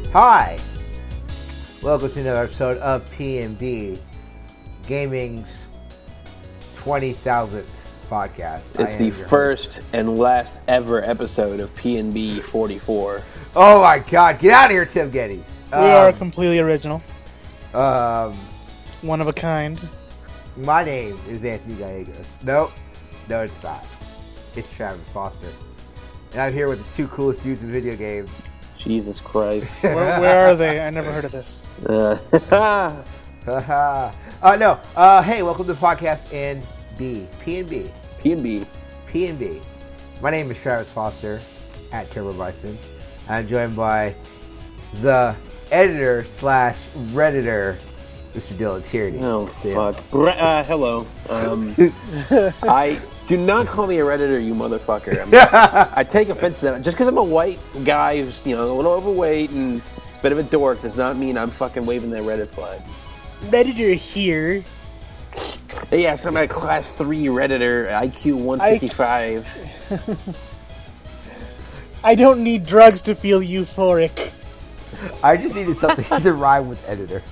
Hi! Welcome to another episode of P&B, gaming's 20,000th podcast. It's the first and last ever episode of P&B 44. Oh my god, get out of here, Tim Geddes. We are completely original. One of a kind. My name is Anthony Gallegos. No, it's not. It's Travis Foster. And I'm here with the two coolest dudes in video games. Jesus Christ. Where are they? I never heard of this. Hey, welcome to the podcast and P&B. P&B. My name is Travis Foster, at Turbo Bison. I'm joined by the editor / redditor, Mr. Dylan Tierney. Oh, fuck. Hello. Do not call me a redditor, you motherfucker. I take offense to that. Just because I'm a white guy who's, a little overweight and a bit of a dork does not mean I'm fucking waving that Reddit flag. Redditor here. Yes, I'm a class 3 redditor, IQ 155. I don't need drugs to feel euphoric. I just needed something to rhyme with editor.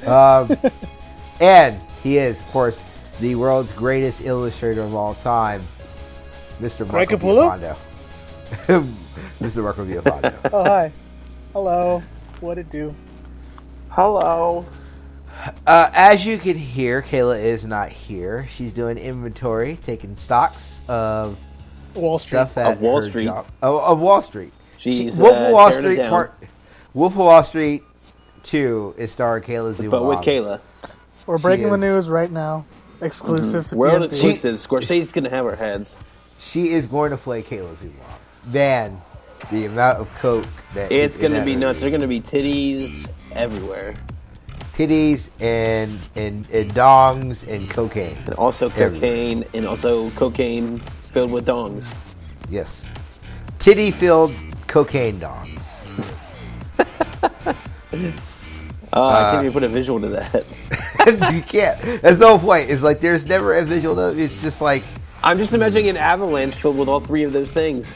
And he is, of course, the world's greatest illustrator of all time, Mr. Marco Villafando. Mr. Marco Villafando. Oh, hi. Hello. What it do? Hello. As you can hear, Kayla is not here. She's doing inventory, taking stocks of Wall Street. Stuff at Wall her Street. Job. Of Wall Street. She's Wolf of Wall Street down. Wolf of Wall Street 2 is starring Kayla's new But with mom. Kayla. We're breaking the news right now. Exclusive to World PNB. exclusive. Scorsese's going to have our heads. She is going to play Kayla's new mom. Man, the amount of coke that It's going to in be that nuts. movie. There's going to be titties everywhere. Titties and dongs and cocaine. And also cocaine. And also cocaine filled with dongs. Yes. Titty-filled cocaine dongs. I can't even put a visual to that. You can't. That's the whole point. It's like there's never a visual. It's just like... I'm just imagining an avalanche filled with all three of those things.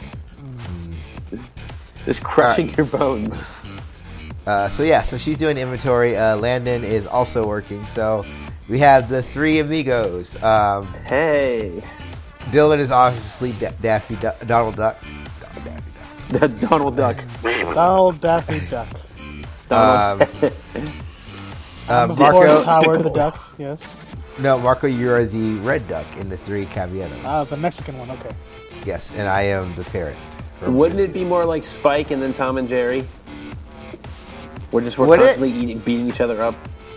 Just crushing your bones. So she's doing inventory. Landon is also working. So we have the three amigos. Hey. Dylan is obviously Donald Duck. Donald Duck. Donald Daffy Duck. Marco. Howard the Duck, yes. No, Marco, you are the red duck in the Three Caballeros. The Mexican one, okay. Yes, and I am the parrot. Wouldn't it be more like Spike and then Tom and Jerry? We're Would it? constantly beating each other up.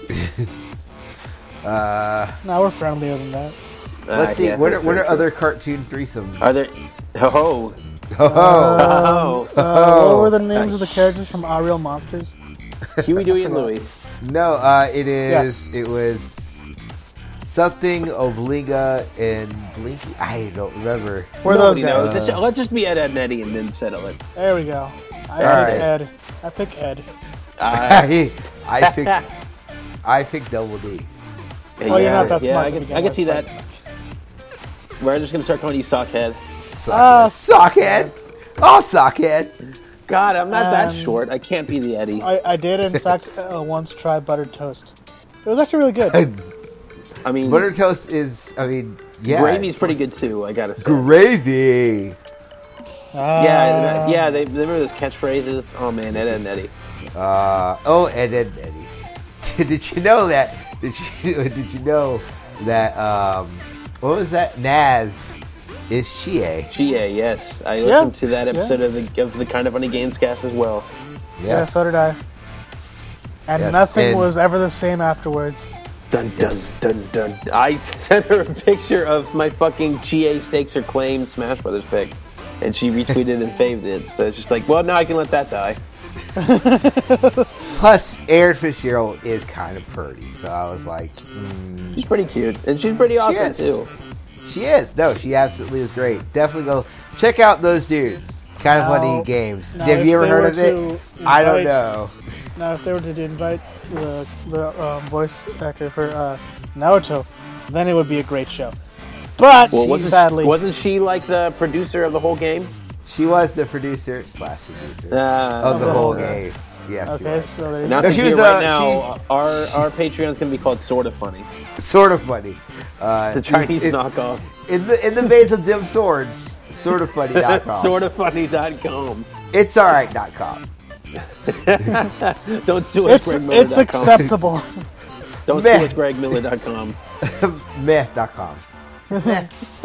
No, we're friendlier than that. Let's see. Yeah, What that's are very other cartoon threesomes? Are there... Oh. What were the names of the characters from Our Real Monsters? Huey, Dewey, and Louie. No, it is. Yes. It was something Obliga and Blinky. I don't remember. Where Nobody those knows. guys? Let's just be Ed, Ed, and Eddie and then settle it. There we go. Alright. I pick Ed. I think Double D. Oh, you're not that smart I to can, begin I can with, see but- that. We're just going to start calling you Sockhead. Sockhead. Oh, Sockhead. God, I'm not that short. I can't be the Eddie. I did, in fact, once try buttered toast. It was actually really good. I mean, Butter toast is, yeah. gravy's pretty good too, I gotta say. Gravy. Yeah, they remember those catchphrases? Oh man, Ed, Ed, and Eddie. Ed, Ed, and Eddie. Did you know that? Did you know that? What was that? Naz is Chie. Chie, yes. I listened to that episode of the Kind of Funny Games cast as well. Yeah, so did I. And Yes, nothing and- was ever the same afterwards. Dun dun dun dun. I sent her a picture of my fucking Chie Stakes or Claim Smash Brothers pick, and she retweeted and faved it. So it's just like, well, now I can let that die. Plus, Erin Fitzgerald is kind of pretty, so I was like, She's pretty cute, and she's pretty awesome is. too. she is. No, she absolutely is great. Definitely go check out those dudes. Kind of funny games. now, Have if you ever they heard were of it? to I don't invite- know. Now, if they were to invite the voice actor for Naruto, then it would be a great show. But Well, sadly, wasn't she like the producer of the whole game? She was the producer / seducer of the whole game. Yes. Okay, so there you Now, go. right now, our Patreon's going to be called Sort of Funny. Sort of funny. The Chinese knockoff. In the veins of dim swords, sortoffunny.com. Sortoffunny.com. It's alright.com. Don't sue us, GregMiller.com. It's acceptable. Don't sue us, GregMiller.com. Meh.com. Meh.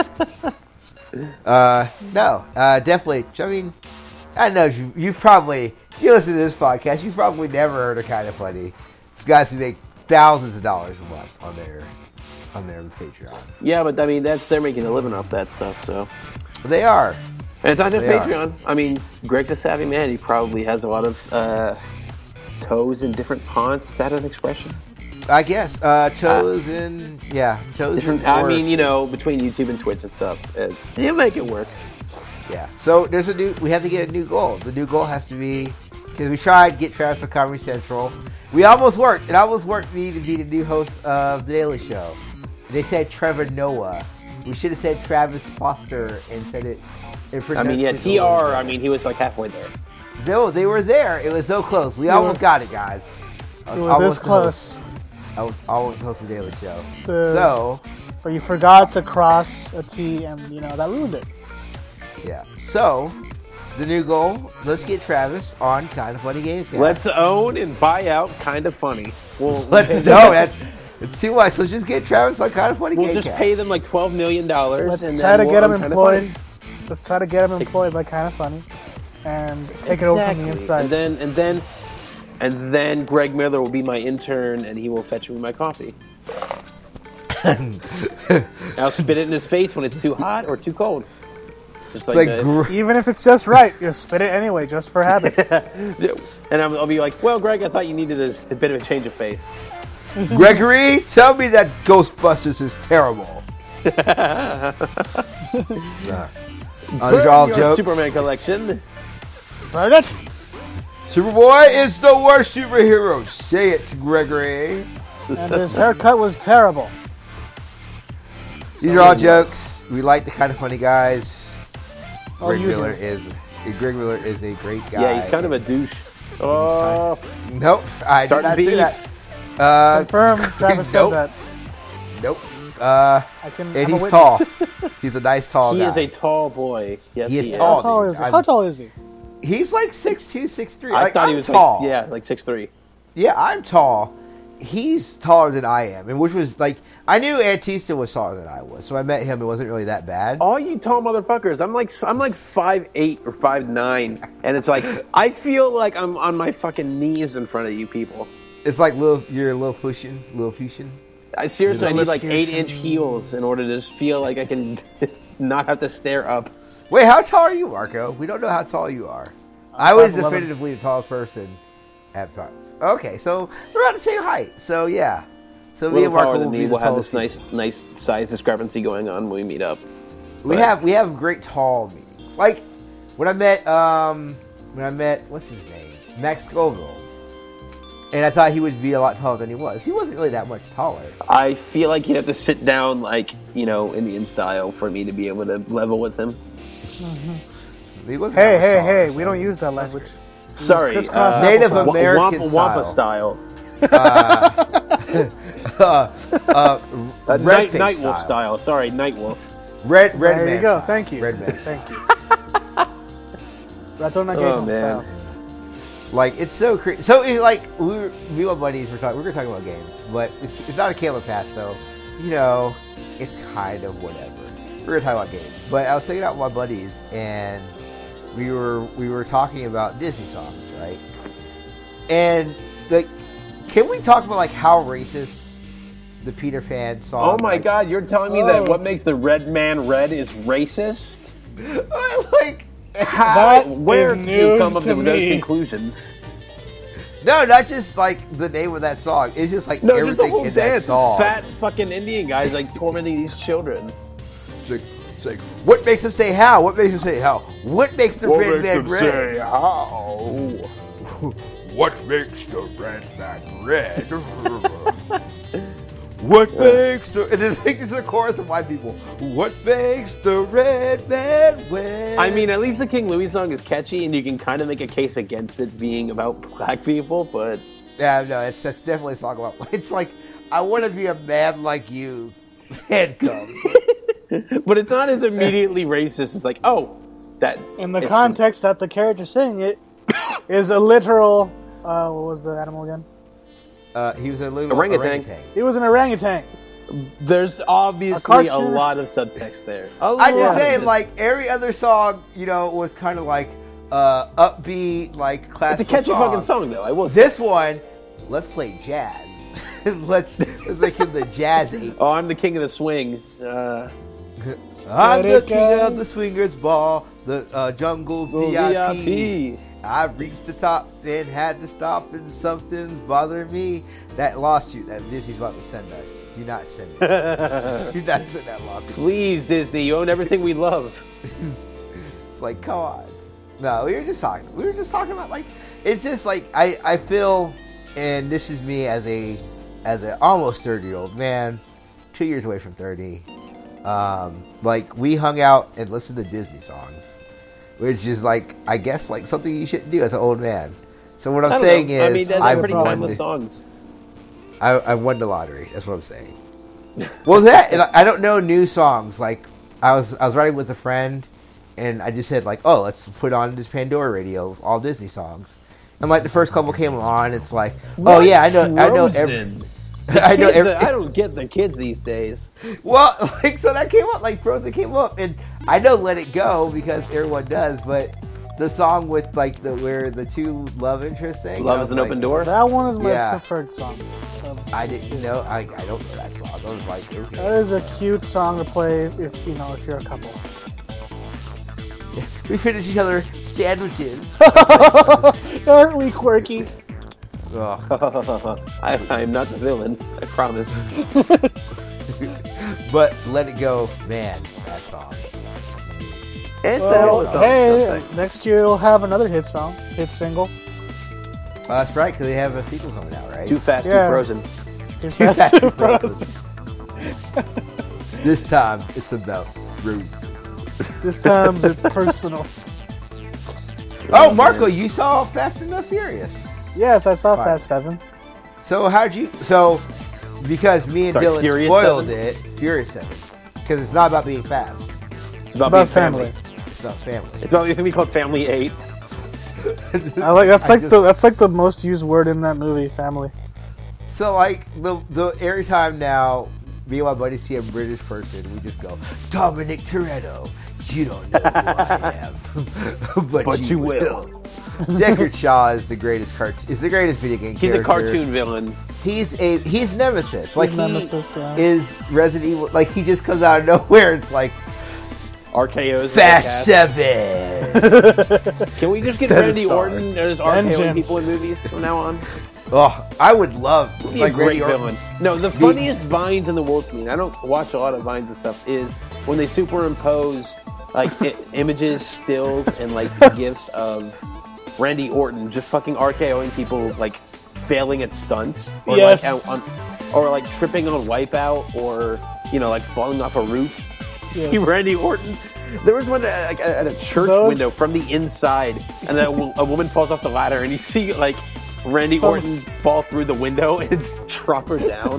No, definitely. I mean, I know you've probably, if you listen to this podcast, you've probably never heard of Kind of Funny. These guys who make thousands of dollars a month on their Patreon. Yeah, but I mean, they're making a living off that stuff, so. They are. And it's not just Patreon. I mean, Greg's a savvy man. He probably has a lot of toes in different ponds. Is that an expression? I guess. Toes in, toes in. I mean, between YouTube and Twitch and stuff. You make it work. Yeah. So we have to get a new goal. The new goal has to be, because we tried to get Travis on Comedy Central. We almost worked. It almost worked for me to be the new host of The Daily Show. They said Trevor Noah. We should have said Travis Foster and said it. I mean, yeah, TR. I mean, he was like halfway there. No, they were there. It was so close. We almost got it, guys. You were this close. I was almost host of The Daily Show. But you forgot to cross a T, and that ruined it. Yeah. So, the new goal: let's get Travis on Kind of Funny Games. Guys. Let's own and buy out Kind of Funny. It's too much. Let's just get Travis on Kind of Funny Games. We'll just pay them like $12 million. Let's try to get him employed. Let's try to get him employed by Kind of Funny, and take it over from the inside. And then Greg Miller will be my intern, and he will fetch me my coffee. I'll spit it in his face when it's too hot or too cold. Just like even if it's just right, you'll spit it anyway, just for habit. And I'll be like, well, Greg, I thought you needed a bit of a change of face. Gregory, tell me that Ghostbusters is terrible. These are all jokes. Superman collection. Burn it. Superboy is the worst superhero. Say it, Gregory. And his haircut was terrible. These are all jokes. We like the Kind of Funny guys. Greg Miller is a great guy. Yeah, he's kind of a douche. Oh, nope. I did not say that. Confirm. Travis said that. Nope. And he's tall. He's a nice tall guy. He is a tall boy. Yes, he is tall. How tall is he? He's like 6'2", 6'3". I thought he was tall. Like 6'3". Yeah, I'm tall. He's taller than I am, and which was like I knew Antista was taller than I was, so I met him. It wasn't really that bad. All you tall motherfuckers, I'm like 5'8" or 5'9", and it's like I feel like I'm on my fucking knees in front of you people. It's like you're a little Fusion. I seriously, I need like 8-inch heels in order to just feel like I can not have to stare up. Wait, how tall are you, Marco? We don't know how tall you are. I was definitively the tallest person at times. Okay, so we're about the same height. So yeah, so me and Marco will have this nice size discrepancy going on when we meet up. We have great tall meetings. Like when I met what's his name, Max Scoville. And I thought he would be a lot taller than he was. He wasn't really that much taller. I feel like he'd have to sit down, like, Indian style for me to be able to level with him. Mm-hmm. Hey, we don't use that language. Sorry. Native American Wampa style. Nightwolf style. Sorry, Nightwolf. Red there man you go. Style. Thank you. Red man. Thank you. Oh, man. Style. Like, it's so crazy. So, like, me and my buddies were going to talk about games, but it's not a camera pass, so, it's kind of whatever. We're going to talk about games. But I was hanging out with my buddies, and we were talking about Disney songs, right? And, can we talk about, how racist the Peter Pan song? Oh, my God, you're telling me that what makes the red man red is racist? Where do you come up with those conclusions? No, not just the name of that song. It's just everything in that song. Fat fucking Indian guys tormenting these children. It's like, what makes them say how? What makes them say how? What makes the red man red? Say how? What makes the red man red? What makes the... And then I think this is a chorus of white people. What makes the red man win? I mean, at least the King Louis song is catchy, and you can kind of make a case against it being about black people, but... Yeah, no, that's definitely a song about... It's like, I want to be a man like you. Handcuffed. But it's not as immediately racist. It's like, oh, that... In the context that the character saying it is a literal... what was the animal again? He was a little orangutan. He was an orangutan. There's obviously a lot of subtext there. I just say, like, every other song, you know, was kind of like upbeat, like classical. It's a catchy fucking song, though. I will say. This one, let's play jazz. let's make him the jazz ape. Oh, I'm the king of the swing. I'm the king of the swingers ball, the jungle's VIP. I reached the top and had to stop, and something's bothering me. That lawsuit that Disney's about to send us. Do not send it. Do not send that lawsuit. Please, Disney, you own everything we love. It's like, come on. No, we were just talking about, like, it's just like I feel, and this is me as a almost 30-year-old man, 2 years away from 30. Like, we hung out and listened to Disney songs, which is, like, I guess, like, something you shouldn't do as an old man. So what I'm saying is, I mean, they're pretty timeless songs. I won the lottery. That's what I'm saying. Well, that, and I don't know new songs. Like, I was riding with a friend, and I just said, like, oh, let's put on this Pandora radio, all Disney songs. And, like, the first couple came on, it's like, oh, yeah, I know every... I don't get the kids these days. Well, like, so that came up, like, Frozen came up, and I know Let It Go because everyone does, but the song with, like, where the two love interests sing. Love is an open door? That one is my preferred song. I didn't know, I don't know that song. I was like, okay. That is a cute song to play if you're a couple. We finish each other sandwiches. Aren't we quirky? I'm not the villain, I promise. But Let It Go, man, that song. Hey, next year it'll have another hit single. That's right, because they have a sequel coming out, right? Too Fast, Too Frozen. Too Fast, Too Frozen. This time, it's about Ruth. This time, it's personal. Oh, Marco, you saw Fast and the Furious. Yes, I saw Fast 7. So because me and Dylan Furious spoiled 7? it, Furious 7. Because it's not about being fast. It's about family. It's about family. It's about something called Family 8. That's like the most used word in that movie, family. So, like, the every time now, me and my buddy see a British person, we just go, Dominic Toretto, you don't know who I am. but you will. Deckard Shaw is the greatest video game character. He's a cartoon villain. He's Nemesis. Like, Nemesis, is Resident Evil. Like, he just comes out of nowhere. It's like RKO's Fast 7. Can we just get Randy Orton as RKOing people in movies from now on? Oh, I would love like a great villain. No, the funniest vines in the world to me, and I don't watch a lot of vines and stuff, is when they superimpose like images, stills, and like gifs of Randy Orton just fucking RKOing people, like failing at stunts, or or like tripping on Wipeout, or like falling off a roof. Yes. See Randy Orton. There was one at a church window from the inside, and then a woman falls off the ladder, and you see like Randy Orton fall through the window and drop her down.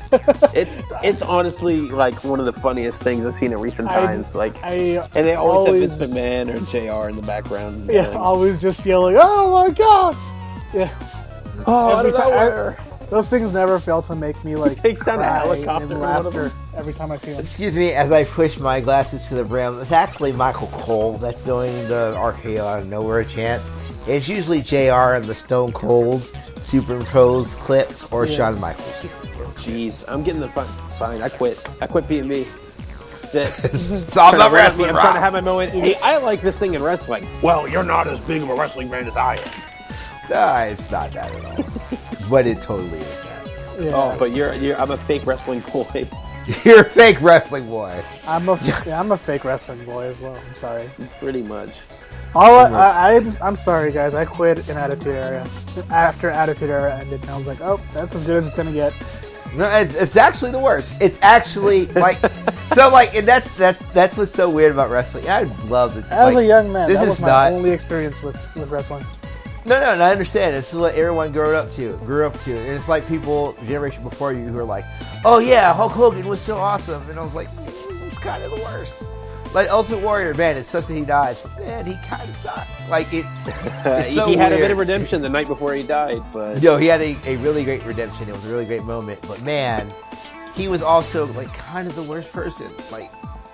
It's honestly like one of the funniest things I've seen in recent times. And they always have Vince McMahon or JR in the background. Yeah, always just yelling, "Oh my god!" Yeah. Oh, those things never fail to make me like takes down a cry helicopter in laughter every time I see them. Excuse me, as I push my glasses to the brim, it's actually Michael Cole that's doing the RKO out of nowhere chant. It's usually JR and the Stone Cold superimposed clips, or Shawn Michaels. Jeez, I'm getting the fine. I quit B&B. So I'm not wrestling. I'm trying to have my moment. Hey, I like this thing in wrestling. Well, you're not as big of a wrestling fan as I am. Nah, it's not that at all. But it totally is that. Yeah. Oh, but I'm a fake wrestling boy. You're a fake wrestling boy. I'm a fake wrestling boy as well. I'm sorry. Pretty much. I'm sorry, guys. I quit in Attitude Era. After Attitude Era ended, and I was like, oh, that's as good as it's gonna get. No, it's actually the worst. It's actually like so like, and that's what's so weird about wrestling. I love it. As a young man, this that is was my only experience with wrestling. No, and I understand. It's what everyone grew up to, and it's like people generation before you who are like, "Oh yeah, Hulk Hogan was so awesome," and I was like, "He was kind of the worst." Like Ultimate Warrior, man, it sucks that he dies, but man, he kind of sucked. Like it. So he had weird. a bit of redemption the night before he died, but he had a really great redemption. It was a really great moment, but man, he was also like kind of the worst person. Like.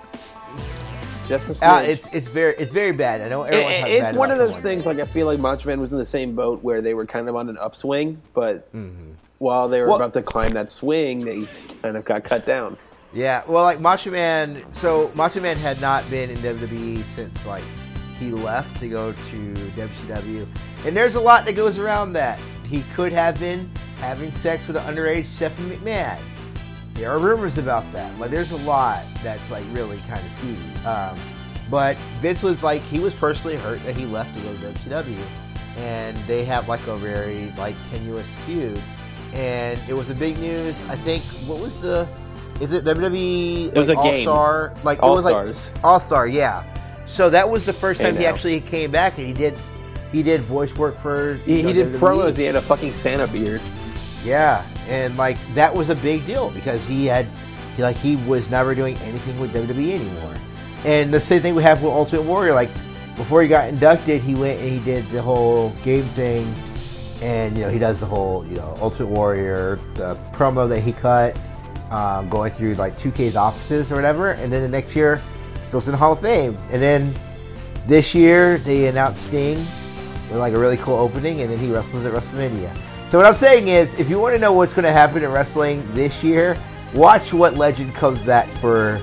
Just it's very bad. I know everyone talks bad. It's one of those things. Like I feel like Macho Man was in the same boat where they were kind of on an upswing, but while they were about to climb that swing, they kind of got cut down. Yeah, well, like Macho Man. So Macho Man had not been in WWE since like he left to go to WCW, and there's a lot that goes around that. He could have been having sex with an underage Stephanie McMahon. There are rumors about that. Like, there's a lot that's like really kind of skeevy. But Vince was like, he was personally hurt that he left to go to WCW, and they have like a very like tenuous feud. And it was a big news. I think is it WWE? It was like, a game. All-Star, like All it was Stars. like All-Star, yeah. So that was the first time he now. actually came back, and he did voice work for. He did WWE. promos. He had a fucking Santa beard. Yeah, and like that was a big deal because he was never doing anything with WWE anymore. And the same thing we have with Ultimate Warrior. Like before he got inducted, he went and he did the whole game thing, and he does the whole Ultimate Warrior the promo that he cut, going through like 2K's offices or whatever. And then the next year, he goes in the Hall of Fame. And then this year they announced Sting with like a really cool opening, and then he wrestles at WrestleMania. So what I'm saying is, if you want to know what's going to happen in wrestling this year, watch what legend comes back for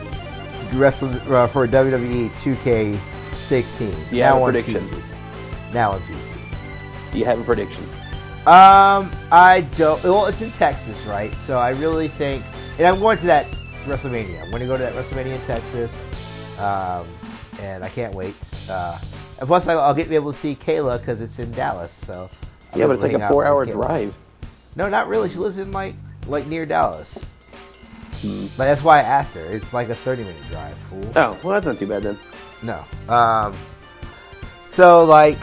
WWE 2K16. You have a prediction. Now on PC. Do you have a prediction? I don't. Well, it's in Texas, right? So I really think, and I'm going to that WrestleMania. I'm going to go to that WrestleMania in Texas, and I can't wait. And plus, I'll be able to see Kayla because it's in Dallas. So. Yeah, but it's like a 4-hour drive. No, not really. She lives in like near Dallas. Like that's why I asked her. It's like a 30-minute drive. Fool. Oh, well, that's not too bad then. No. So like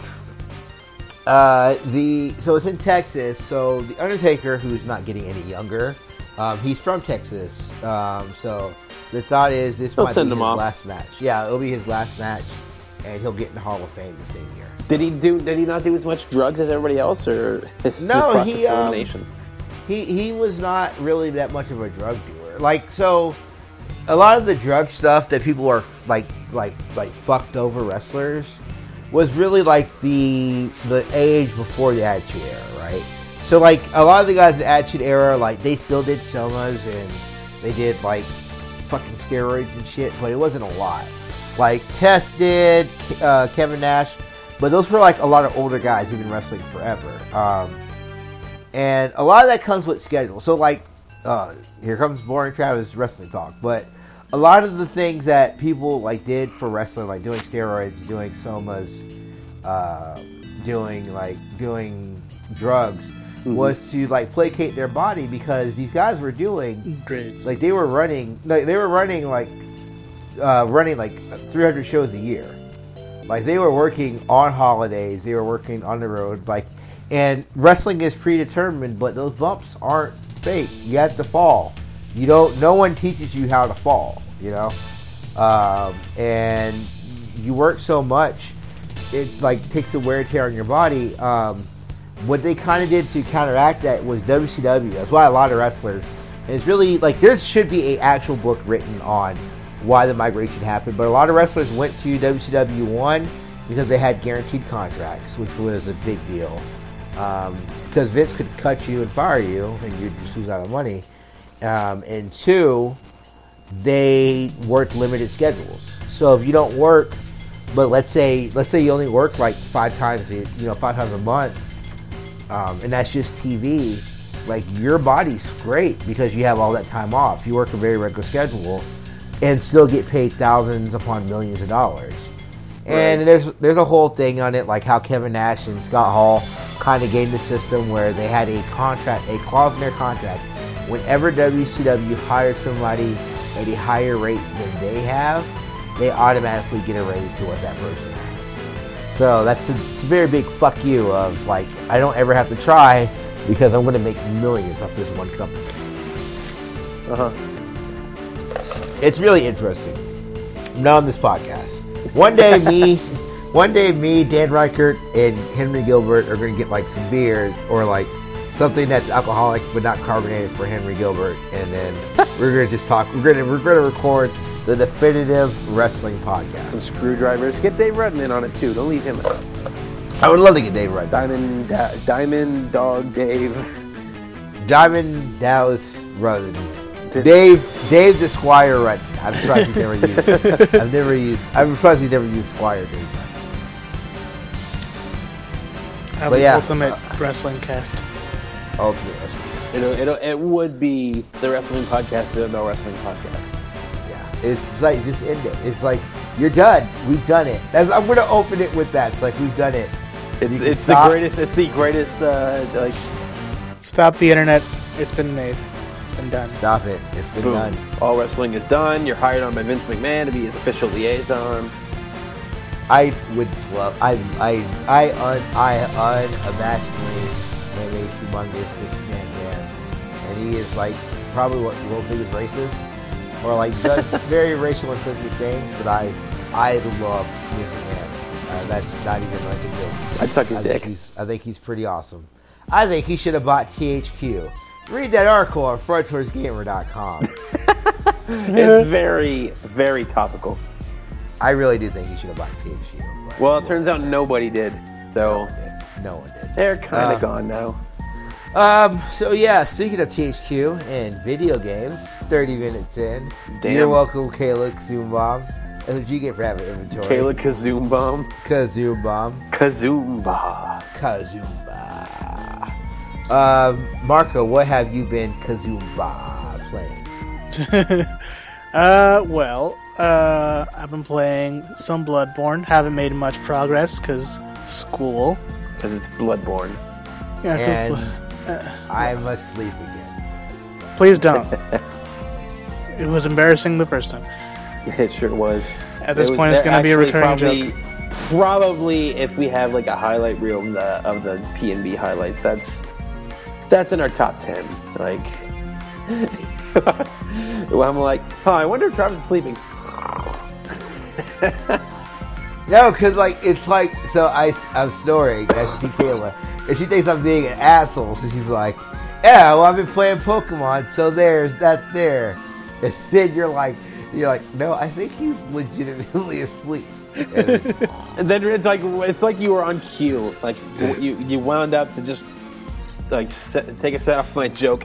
so it's in Texas. So the Undertaker, who's not getting any younger, he's from Texas. So the thought is this might be his last match. Yeah, it'll be his last match, and he'll get in the Hall of Fame the same year. Did he not do as much drugs as everybody else, or is no? He elimination? He was not really that much of a drug dealer. Like so, a lot of the drug stuff that people are like fucked over wrestlers was really like the age before the Attitude Era, right? So like a lot of the guys in the Attitude Era, like they still did somas and they did like fucking steroids and shit, but it wasn't a lot. Like Test did, Kevin Nash. But those were like a lot of older guys who've been wrestling forever. And a lot of that comes with schedule. So like, here comes boring Travis wrestling talk. But a lot of the things that people like did for wrestling, like doing steroids, doing somas, doing drugs, was to like placate their body because these guys were doing Great. like they were running like 300 shows a year. Like, they were working on holidays. They were working on the road. Like, and wrestling is predetermined, but those bumps aren't fake. You have to fall. No one teaches you how to fall, and you work so much, it, like, takes the wear and tear on your body. What they kind of did to counteract that was WCW. That's why a lot of wrestlers, and it's really, like, there should be an actual book written on why the migration happened, but a lot of wrestlers went to WCW, one, because they had guaranteed contracts, which was a big deal, because Vince could cut you and fire you, and you'd just lose out on money, and two, they worked limited schedules. So if you don't work, but let's say you only work like 5 times a month, and that's just TV, like your body's great because you have all that time off. You work a very regular schedule and still get paid thousands upon millions of dollars. And there's a whole thing on it, like how Kevin Nash and Scott Hall kind of gained the system where they had a clause in their contract whenever WCW hires somebody at a higher rate than they have, they automatically get a raise to what that person has. So it's a very big fuck you of like, I don't ever have to try because I'm going to make millions off this one company. It's really interesting. Not on this podcast. One day me, Dan Reichert, and Henry Gilbert are going to get like some beers or like something that's alcoholic but not carbonated for Henry Gilbert, and then we're going to just talk. We're going to record the definitive wrestling podcast. Some screwdrivers. Get Dave Rudden in on it too. Don't leave him out. I would love to get Dave Rudden. Diamond Dog Dave. Diamond Dallas Rudden. Dave's the Squire Rudden. I'm surprised he's never used. I'm surprised he never used Squire Dave Rudden. But yeah, Ultimate Wrestling Cast. Ultimate Wrestling. It would be the wrestling podcast. There are no wrestling podcasts. Yeah, it's like just end it. It's like you're done. We've done it. I'm going to open it with that. It's like we've done it. It's the greatest. It's the greatest. Like, stop the internet. It's been made. It's been done. Stop it. It's been done. All wrestling is done. You're hired on by Vince McMahon to be his official liaison. I would love. I unabashedly am a humongous McMahon fan, and he is like probably what the world's biggest racist, or like does very racial and sensitive things. But I love McMahon. That's not even like a joke. I'd suck his dick. I think he's pretty awesome. I think he should have bought THQ. Read that article on frontdoorsgamer.com. It's very, very topical. I really do think he should have bought THQ. Well, it turns out nobody did. So no one did. They're kind of gone now. So yeah, speaking of THQ and video games, 30 minutes in. Damn. You're welcome, Kayla Kazoom. That's what you get for having inventory. Kayla Kazoom. Kazoomba. Marco, what have you been Kazoomba playing? I've been playing some Bloodborne. Haven't made much progress because school. Because it's Bloodborne. Yeah, and I must sleep again. Please don't. It was embarrassing the first time. It sure was. At this point, it's going to be a recurring joke. Probably, if we have like a highlight reel of the P&B highlights, that's in our top 10. Like, well, I'm like, I wonder if Travis is sleeping. No, because like it's like I'm snoring. I see Kayla, and she thinks I'm being an asshole. So she's like, "Yeah, well, I've been playing Pokemon, so there's that there." And then you're like, "No, I think he's legitimately asleep." And then it's like you were on cue. Like you wound up to just like take a set off my joke.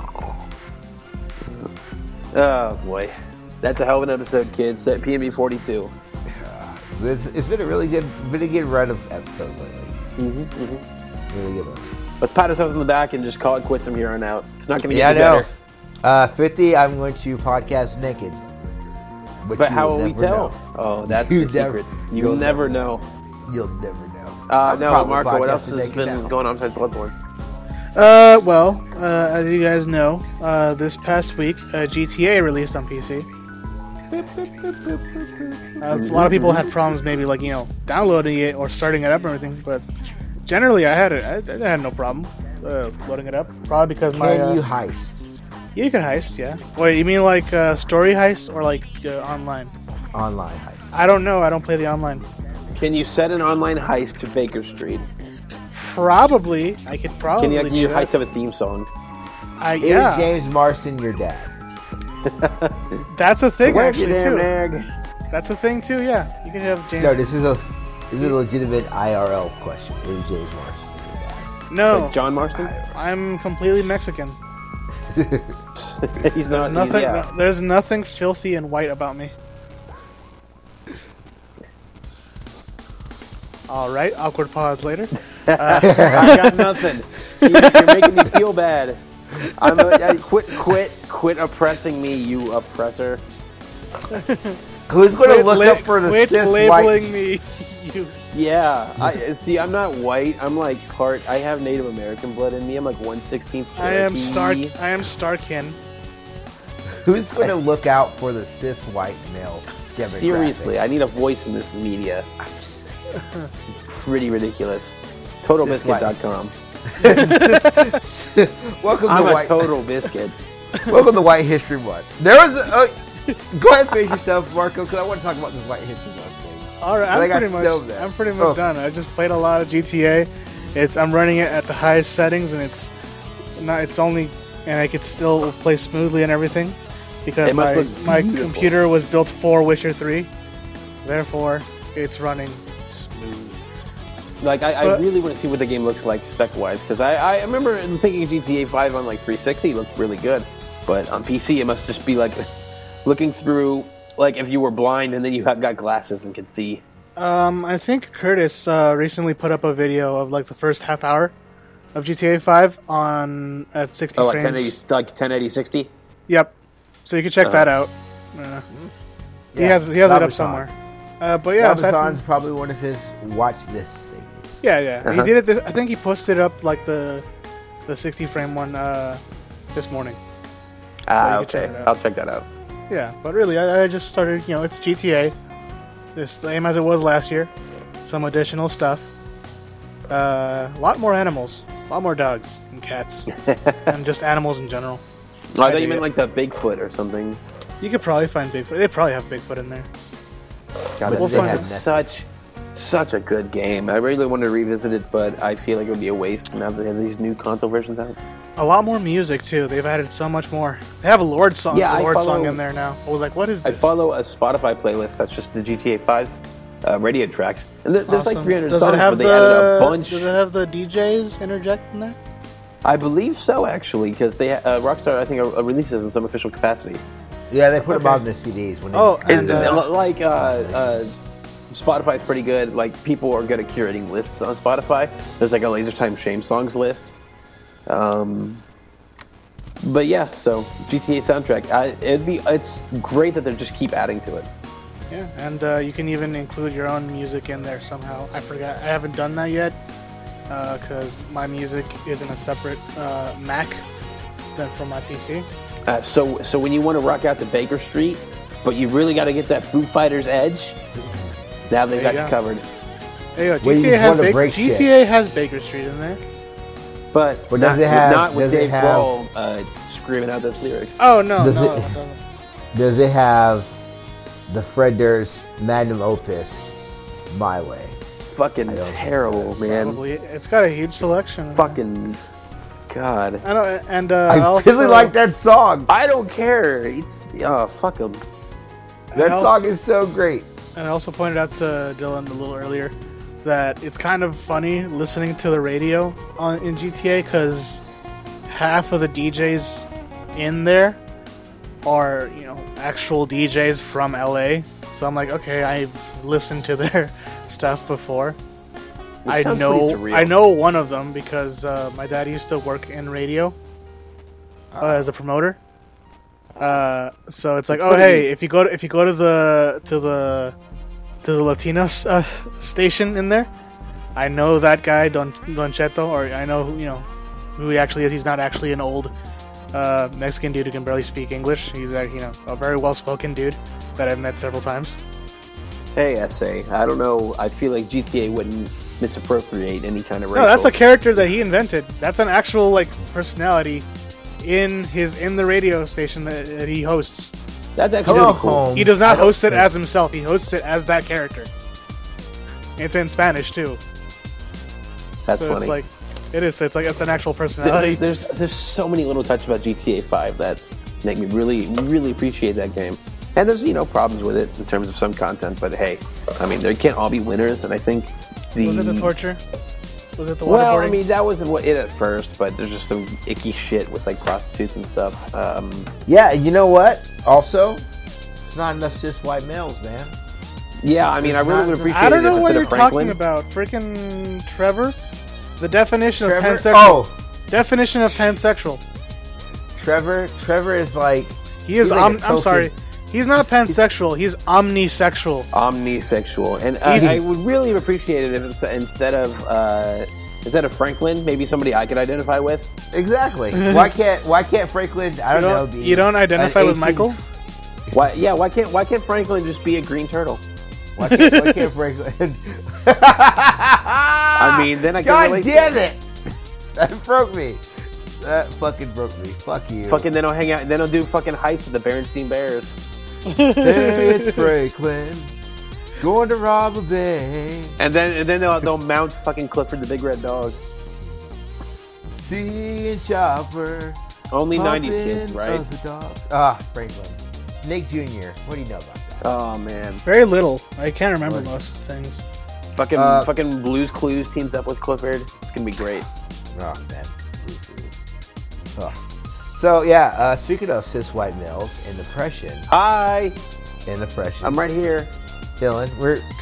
Oh boy, that's a hell of an episode, kids. At PMB 42. It's been a really good run of episodes lately. Really good one. Let's pat ourselves on the back and just call it quits from here on out. It's not going to get better. 50, I'm going to podcast naked. But how will we tell? Know. Oh, that's the secret. You'll never know. You'll never know. No, Marco, what else has been going on besides Bloodborne? As you guys know, this past week, GTA released on PC. A lot of people had problems maybe downloading it or starting it up and everything, but generally I had no problem loading it up. Probably because Can you heist? Yeah, you can heist, yeah. Wait, you mean like story heist or like online? Online heist. I don't know. I don't play the online. Can you set an online heist to Baker Street? Probably. I could probably. Can you heist of a theme song? Yeah. Is James Marston your dad? That's a thing, actually, too. Nag. That's a thing too. Yeah, you can have James. No, this is a legitimate IRL question. Is James Marston your dad? No, like John Marston. I'm completely Mexican. He's not. There's nothing filthy and white about me. All right, awkward pause later. I got nothing. You're making me feel bad. Quit oppressing me, you oppressor. Who's going to look up for the cis labeling white? me. You. Yeah, I'm not white. I'm like I have Native American blood in me. I'm like 1/16 Cherokee. I am Starkin. Who's going to look out for the cis white male demographic? Seriously, I need a voice in this media. Pretty ridiculous. TotalBiscuit.com. Welcome I'm to a White. Total Biscuit. Welcome to White History Month. There was go ahead and finish your stuff, Marco, because I want to talk about this White History Month thing. All right, I'm pretty much done. I just played a lot of GTA. I'm running it at the highest settings, and I could still play smoothly and everything because my computer was built for Witcher 3. Therefore, it's running smooth. Like I really want to see what the game looks like spec-wise, because I remember thinking GTA 5 on like 360 looked really good, but on PC it must just be like looking through. Like if you were blind and then you got glasses and could see. I think Curtis recently put up a video of like the first half hour of GTA 5 at 60 frames. Like 1080 60? Yep. So you can check that out. He has it up somewhere. But yeah, Amazon's probably one of his watch this things. Yeah. He did it. I think he posted up like the 60 frame one this morning. Okay. I'll check that out. Yeah, but really, I just started, it's GTA. It's the same as it was last year. Some additional stuff. A lot more animals. A lot more dogs and cats. And just animals in general. Oh, I thought you meant like the Bigfoot or something. You could probably find Bigfoot. They probably have Bigfoot in there. God, such a good game. I really want to revisit it, but I feel like it would be a waste now that they have these new console versions out. A lot more music too. They've added so much more. They have a Lorde song. Yeah, song in there now. I was like, what is this? I follow a Spotify playlist that's just the GTA 5 radio tracks, and there's like 300 songs, but they added a bunch. Does it have the DJs interject in there? I believe so, actually, because they Rockstar, I think, releases in some official capacity. Yeah, they put them on the CDs. Spotify is pretty good. Like, people are good at curating lists on Spotify. There's like a Laser Time Shame songs list. But yeah, so GTA soundtrack. It's great that they just keep adding to it. Yeah, and you can even include your own music in there somehow. I forgot. I haven't done that yet because my music is in a separate Mac than from my PC. So when you want to rock out to Baker Street, but you really got to get that Foo Fighters edge, now they've got you covered. There you go. GTA has Baker Street in there. But not with Dave Grohl screaming out those lyrics. Oh, no. Does it have the Fred Durst magnum opus, My Way? It's fucking terrible, man. Probably. It's got a huge selection. Fucking God. I know, and I also, really like that song. I don't care. Fuck them. That song is so great. And I also pointed out to Dylan a little earlier that it's kind of funny listening to the radio in GTA because half of the DJs in there are, actual DJs from LA. So I'm like, okay, I've listened to their stuff before. I know one of them because my dad used to work in radio as a promoter. So it's like, if you go to the Latino station in there, I know that guy Don Cheto, or I know who he actually is. He's not actually an old Mexican dude who can barely speak English. He's a very well spoken dude that I've met several times. Hey, SA, I don't know. I feel like GTA wouldn't misappropriate any kind of racial. No, that's a character that he invented. That's an actual personality in the radio station that he hosts. That's actually really cool. He does not host it as himself. He hosts it as that character. It's in Spanish too. That's funny. It's an actual personality. There's so many little touches about GTA 5 that make me really, really appreciate that game. And there's problems with it in terms of some content, but hey, I mean, they can't all be winners. And I think was it the torture? Was it the waterboarding? Well, I mean, that wasn't it at first, but there's just some icky shit with prostitutes and stuff. Yeah, you know what? Also, it's not enough cis white males, man. Yeah, I mean, I really would appreciate it. I don't know what you're talking about. Freaking Trevor? The definition of pansexual. Definition of pansexual. Trevor is like... He is... I'm sorry. He's not pansexual. He's omnisexual. Omnisexual, and I would really appreciate it if it's, instead of Franklin, maybe somebody I could identify with. Exactly. Why can't Franklin? I don't know. You don't identify with Michael? Why can't Franklin just be a green turtle? Why can't Franklin? I mean, then I can God relate damn to it! That broke me. That fucking broke me. Fuck you. Fucking then I'll hang out. Then I'll do fucking heists with the Berenstein Bears. Hey, it's Franklin. Going to rob a bank. And then they'll mount fucking Clifford the Big Red Dog. Seeing Chopper. Only 90s kids, right? Franklin. Nick Jr. What do you know about that? Oh man, Very little. I can't remember most things. Fucking Blue's Clues teams up with Clifford. It's gonna be great. Oh man, Blue's Clues. Oh. So yeah, speaking of cis white males and oppression. Hi. And oppression. I'm right here. Dylan,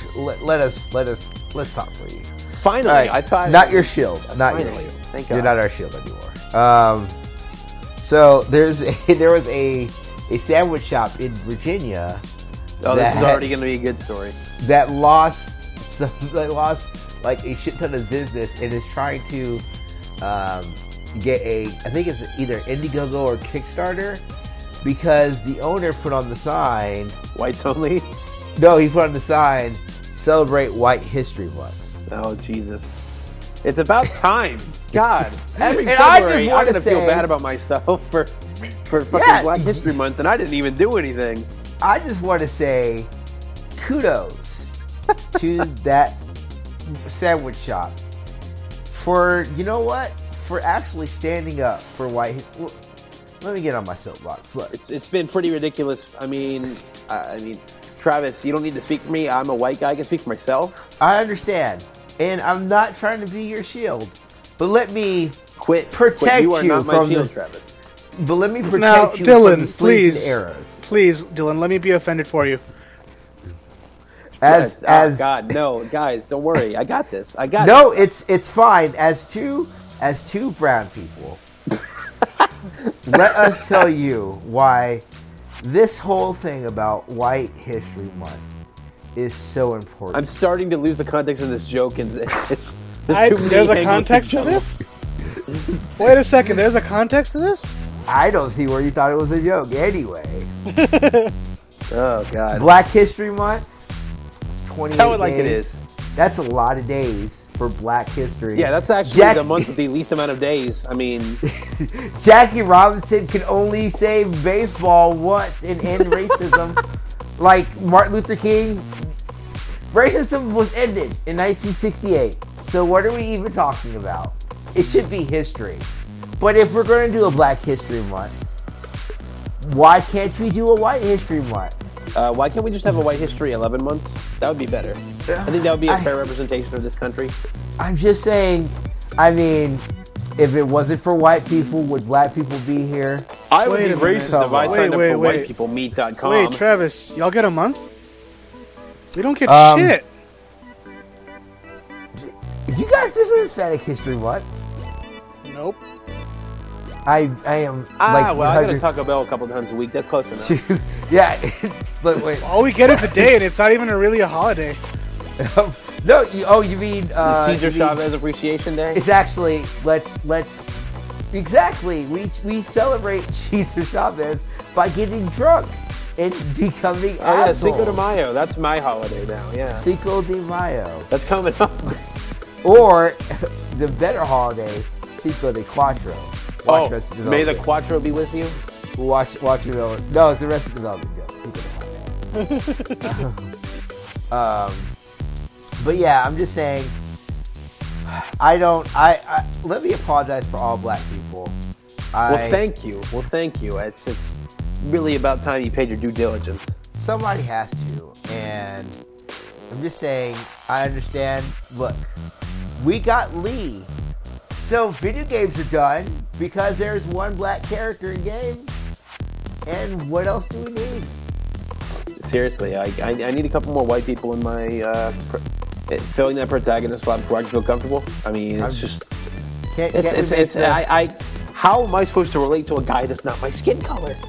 let's talk for you. Finally, right. I thought not your shield. Not finally. your shield. Thank God. You're not our shield anymore. So there was a sandwich shop in Virginia. Oh, this is already going to be a good story. That lost like a shit ton of business and is trying to get I think it's either Indiegogo or Kickstarter, because the owner put on the sign, Whites only? No, he put on the sign, celebrate White History Month. Oh, Jesus. It's about time. God. Every And February, I'm going to say, feel bad about myself for fucking Black History Month, and I didn't even do anything. I just want to say kudos to that sandwich shop for, you know what? For actually standing up for white. Let me get on my soapbox. Look, it's been pretty ridiculous. I mean, Travis, you don't need to speak for me. I'm a white guy. I can speak for myself. I understand, and I'm not trying to be your shield, but let me protect You are you not my from shield, the, Travis. But let me protect Now, you Dylan, from the slings and arrows. Please, Dylan, let me be offended for you. God, no, guys, don't worry. I got this. No, it's fine. As two brown people, let us tell you why this whole thing about White History Month is so important. I'm starting to lose the context of this joke, and there's a context to this? Wait a second, there's a context to this? I don't see where you thought it was a joke. Anyway. Oh, God. Black History Month, 28 Tell it days. like it is. That's a lot of days for Black History. Yeah, that's actually the month with the least amount of days. I mean... Jackie Robinson could only save baseball once and end racism. Like Martin Luther King, racism was ended in 1968. So what are we even talking about? It should be history. But if we're going to do a Black History Month, why can't we do a White History Month? Why can't we just have a White History 11 months? That would be better. I think that would be a fair representation of this country. I'm just saying, I mean, if it wasn't for white people, would black people be here? I would be racist if I signed up for whitepeoplemeet.com. Wait, Travis, y'all get a month? We don't get shit. You guys, there's a Hispanic History Month. Nope. I am well, I go to Taco Bell a couple times a week. That's close enough. Yeah, but wait. All we get is a day, and it's not even really a holiday. No, you mean Cesar Chavez Appreciation Day? It's actually exactly. We celebrate Cesar Chavez by getting drunk and becoming assholes. Cinco de Mayo. That's my holiday now. Yeah, Cinco de Mayo. That's coming up. Or the better holiday, Cinco de Cuatro. May the Quattro be with you. Watch Development. No, it's the rest of Development. But yeah, I'm just saying. Let me apologize for all black people. Well, thank you. It's really about time you paid your due diligence. Somebody has to, and I'm just saying. I understand. Look, we got Lee. So video games are done because there's one black character in games. And what else do we need? Seriously, I need a couple more white people in my filling that protagonist slot before I can feel comfortable. I mean, it's just how am I supposed to relate to a guy that's not my skin color?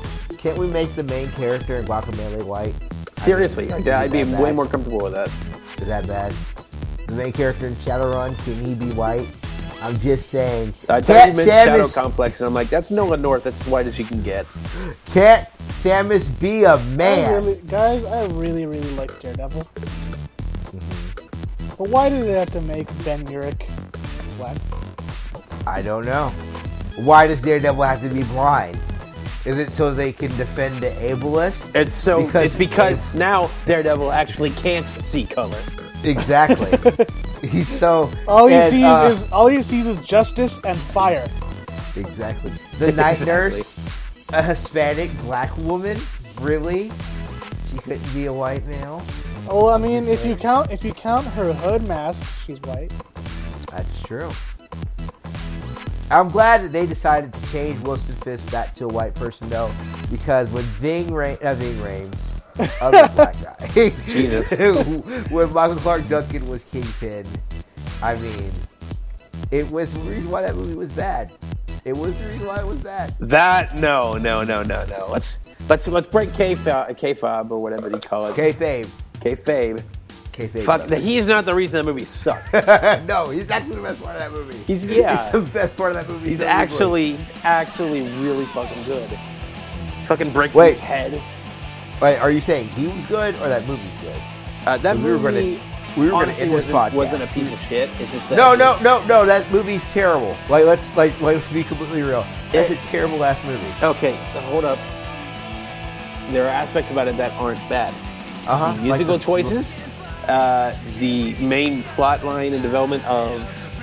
Can't we make the main character in Guacamelee white? Seriously, I'd be way more comfortable with that. Is that bad? The main character in Shadowrun, can he be white? I'm just saying. I thought you meant Shadow Complex, and I'm like, that's Nolan North. That's as white as you can get. Can't Samus be a man? I really like Daredevil. Mm-hmm. But why did they have to make Ben Urich black? I don't know. Why does Daredevil have to be blind? Is it so they can defend the ableist? It's because now Daredevil actually can't see color. Exactly. He's so all he sees is justice and fire. Exactly. The night nurse, a Hispanic black woman, really? She couldn't be a white male? Well, I mean, if you count her hood mask, she's white. That's true. I'm glad that they decided to change Wilson Fisk back to a white person, though, because when Ving Rhames, other black guy, Jesus, when Michael Clark Duncan was Kingpin, I mean, it was the reason why that movie was bad. It was the reason why it was bad. No. Let's break kayfabe or whatever you call it. Kayfabe. Fuck, he's not the reason that movie sucked. No, he's actually the best part of that movie. He's the best part of that movie. He's actually really fucking good. Fucking break his head. Wait, are you saying he was good or that movie's good? That movie we were going to end this podcast. Wasn't a piece of shit. It's just no. That movie's terrible. Let's be completely real. That's a terrible ass movie. Okay, so hold up. There are aspects about it that aren't bad. The musical choices. The main plot line and development of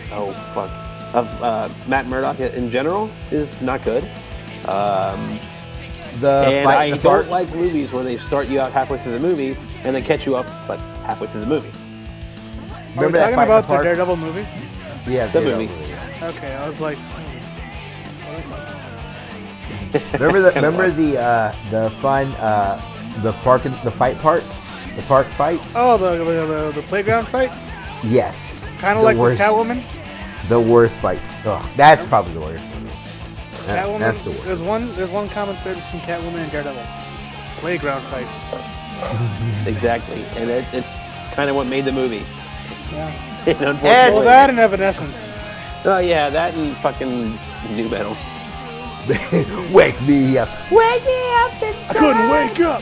Matt Murdock in general is not good. I don't like movies where they start you out halfway through the movie and then catch you up like halfway through the movie. Are we talking about the Daredevil movie? Yeah, the movie. Okay, I was like. remember the fun the park fight? Oh, the playground fight? Yes. Kind of like with Catwoman? The worst fight. Oh, that's probably the worst one. Catwoman, that's the worst. There's one common thread between Catwoman and Daredevil. Playground fights. Exactly. And it's kind of what made the movie. Yeah. Well, that and Evanescence. Oh, yeah, that and fucking Nu Metal. Wake me up. Wake me up. I couldn't wake up.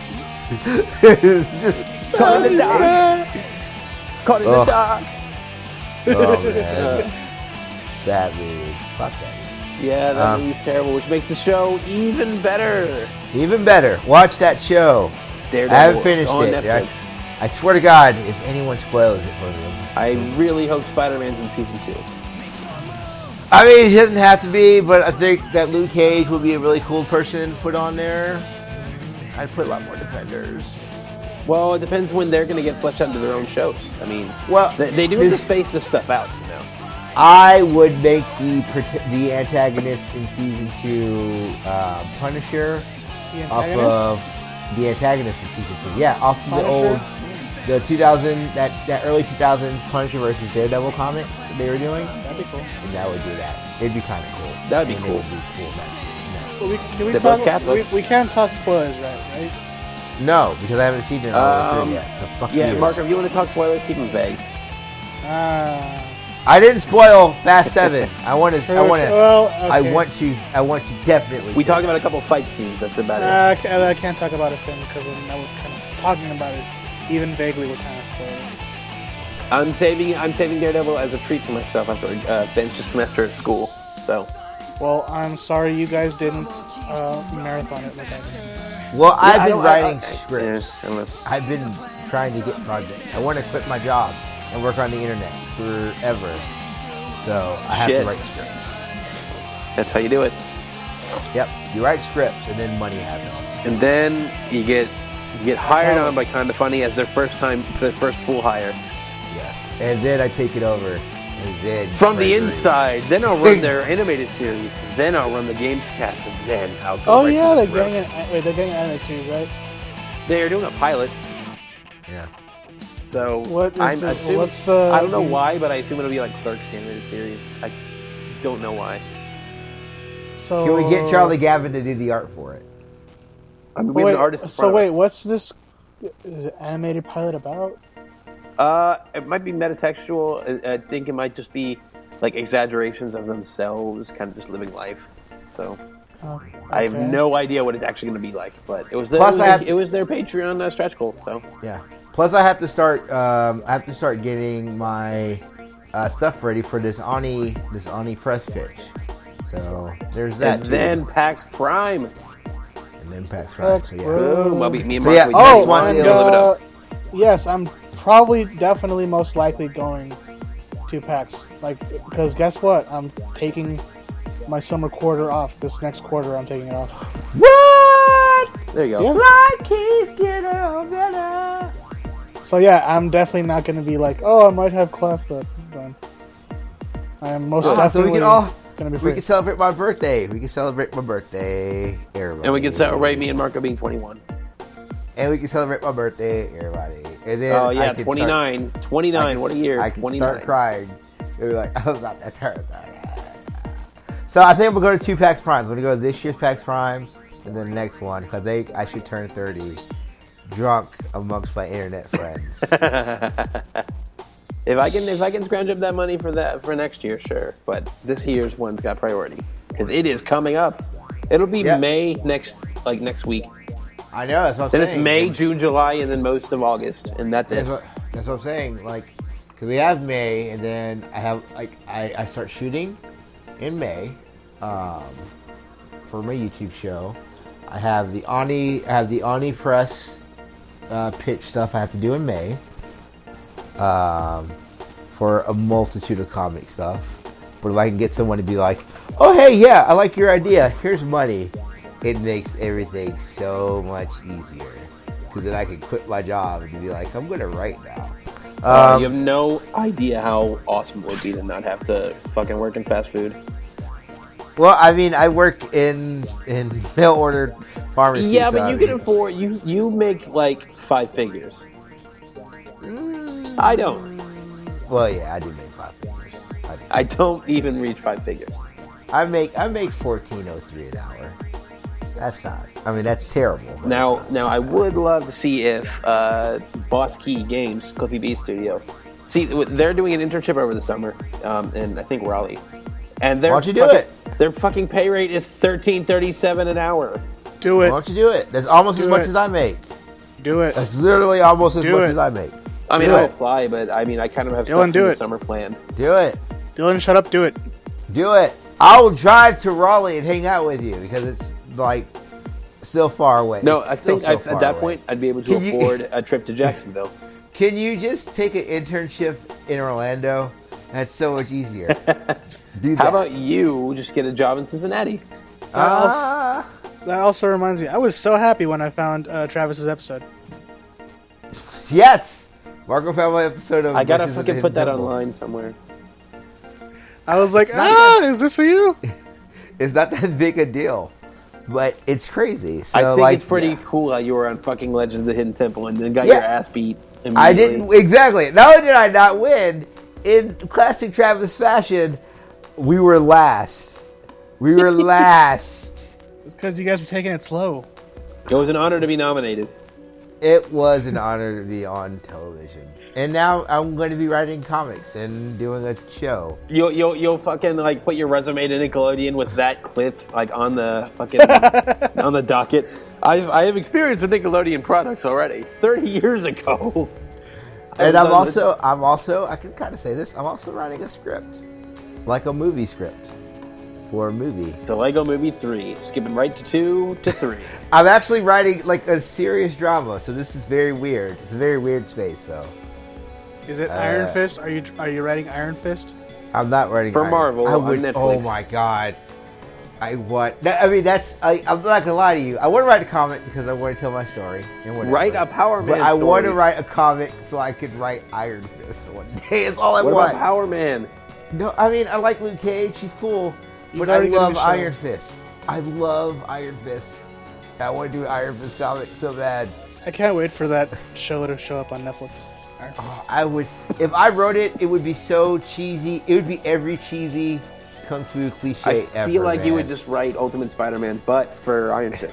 Caught in the dark. Caught in the dark. Oh, man. That movie. Fuck that movie. Yeah, that movie's terrible, which makes the show even better. Even better. Watch that show. Daredevil, I haven't finished on it. Netflix. I swear to God, if anyone spoils it for me. I really hope Spider-Man's in season 2. I mean, he doesn't have to be, but I think that Luke Cage would be a really cool person to put on there. I'd put a lot more Defenders. Well, it depends when they're going to get fleshed out into their own shows. I mean, they do have to space this stuff out, you know. I would make the antagonist in season 2 Punisher off of the antagonist in season 2. Yeah, off of the 2000 that early 2000s Punisher versus Daredevil comic that they were doing. That'd be cool. And that would do that. It'd be kind of cool. That'd be cool. It would be cool. Well, we can't talk spoilers, right? No, because I haven't seen it all the way through yet. So fuck you. Mark, if you want to talk spoilers, keep them vague. I didn't spoil Fast 7. I want to definitely. We talked about a couple fight scenes. That's about it. I can't talk about it then because we're kind of talking about it even vaguely. We're kind of spoiling. I'm saving Daredevil as a treat for myself after finish the semester at school. So. Well, I'm sorry you guys didn't marathon it like I did. Well, I've been writing scripts. Yeah, I've been trying to get projects. I want to quit my job and work on the internet forever. So I have to write scripts. That's how you do it. Yep, you write scripts and then money happens. And then you get hired on by Kinda Funny as their first full hire. Yeah, and then I take it over. And then from the inside, then I'll run their animated series, then I'll run the games cast, and then I'll go they're getting an animated series, right? They're doing a pilot. Yeah. So I'm assuming, I don't know why, but I assume it'll be like Clerks animated series. I don't know why. So can we get Charlie Gavin to do the art for it? I mean, we have an artist in front of us. What's this animated pilot about? It might be metatextual. I think it might just be like exaggerations of themselves, kind of just living life. So Okay. I have no idea what it's actually going to be like, but it was their Patreon stretch goal. So yeah. Plus, I have to start. Getting my stuff ready for this Oni press pitch. So there's that. And then PAX Prime. And then PAX Prime. So, yeah. Boom! Me and Mark. Yes, I'm probably, definitely, most likely going to PAX. Because guess what? I'm taking my summer quarter off. This next quarter, I'm taking it off. What? There you go. Yeah. Like he's getting better. So yeah, I'm definitely not going to be like, oh, I might have class that then. I am most definitely going to be free. We can celebrate my birthday. Everybody. And we can celebrate me and Marco being 21. And we can celebrate my birthday, everybody. And then 29. 29, what a year. I can 29. start crying. It'll be like, I'm about that turn. So I think I'm going to go to 2 PAX Primes. I'm going to go to this year's PAX Prime and then the next one, because I should turn 30 drunk amongst my internet friends. If I can scrounge up that money for next year, sure. But this year's one's got priority because it is coming up. It'll be May next week. I know. That's what I'm saying. Then it's May, June, July, and then most of August, and that's it. That's what I'm saying. Because we have May, and then I start shooting in May for my YouTube show. I have the Oni press pitch stuff I have to do in May. For a multitude of comic stuff. But if I can get someone to be like, oh, hey, yeah, I like your idea. Here's money. It makes everything so much easier. Because then I can quit my job and be like, I'm going to write now. You have no idea how awesome it would be to not have to fucking work in fast food. Well, I mean, I work in mail order pharmacy. Yeah, but you can afford, you make like 5 figures. I don't. Well, yeah, I do make 5 figures. I don't even reach 5 figures. I make $14.03 an hour. That's not. I mean, that's terrible. Now, I would love to see if Boss Key Games, Cliffy B Studio, they're doing an internship over the summer, in I think Raleigh, and why don't you do it? Their fucking pay rate is $13.37 an hour. Do it. Why don't you do it? That's almost as much as I make. Do it. That's literally almost as much as I make. I mean, I'll apply, but I mean, I kind of have stuff in the summer plan. Do it. Dylan, shut up. Do it. Do it. I will drive to Raleigh and hang out with you because it's still far away. No, I think at that point I'd be able to afford a trip to Jacksonville. Can you just take an internship in Orlando? That's so much easier. Do that. How about you just get a job in Cincinnati? That also reminds me. I was so happy when I found Travis's episode. Yes! Marco found my episode of... I gotta fucking put that online somewhere. I was like, is this for you? It's not that big a deal. But it's crazy. So, I think it's pretty cool how you were on fucking Legends of the Hidden Temple and then got your ass beat immediately. I didn't... Exactly. Not only did I not win, in classic Travis fashion, we were last. It's because you guys were taking it slow. It was an honor to be nominated. It was an honor to be on television. And now I'm going to be writing comics and doing a show. You'll fucking put your resume to Nickelodeon with that clip on the fucking on the docket. I have experience with Nickelodeon products already 30 years ago. And I'm also I can kind of say this. I'm also writing a script, like a movie script. For a movie. The Lego Movie 3. Skipping right to 2 to 3. I'm actually writing a serious drama, so this is very weird. It's a very weird space, so. Is it Iron Fist? Are you writing Iron Fist? I'm not writing for Marvel on Netflix. Oh my god. I'm not gonna lie to you. I want to write a comic because I want to tell my story. And write a Power Man story. I want to write a comic so I could write Iron Fist one day. It's all I want. What about Power Man? No, I mean, I like Luke Cage. He's cool. But I love Iron Fist. I love Iron Fist. I want to do an Iron Fist comic so bad. I can't wait for that show to show up on Netflix. I would, if I wrote it, it would be so cheesy. It would be every cheesy kung fu cliche ever. I feel like you would just write Ultimate Spider-Man, but for Iron Fist.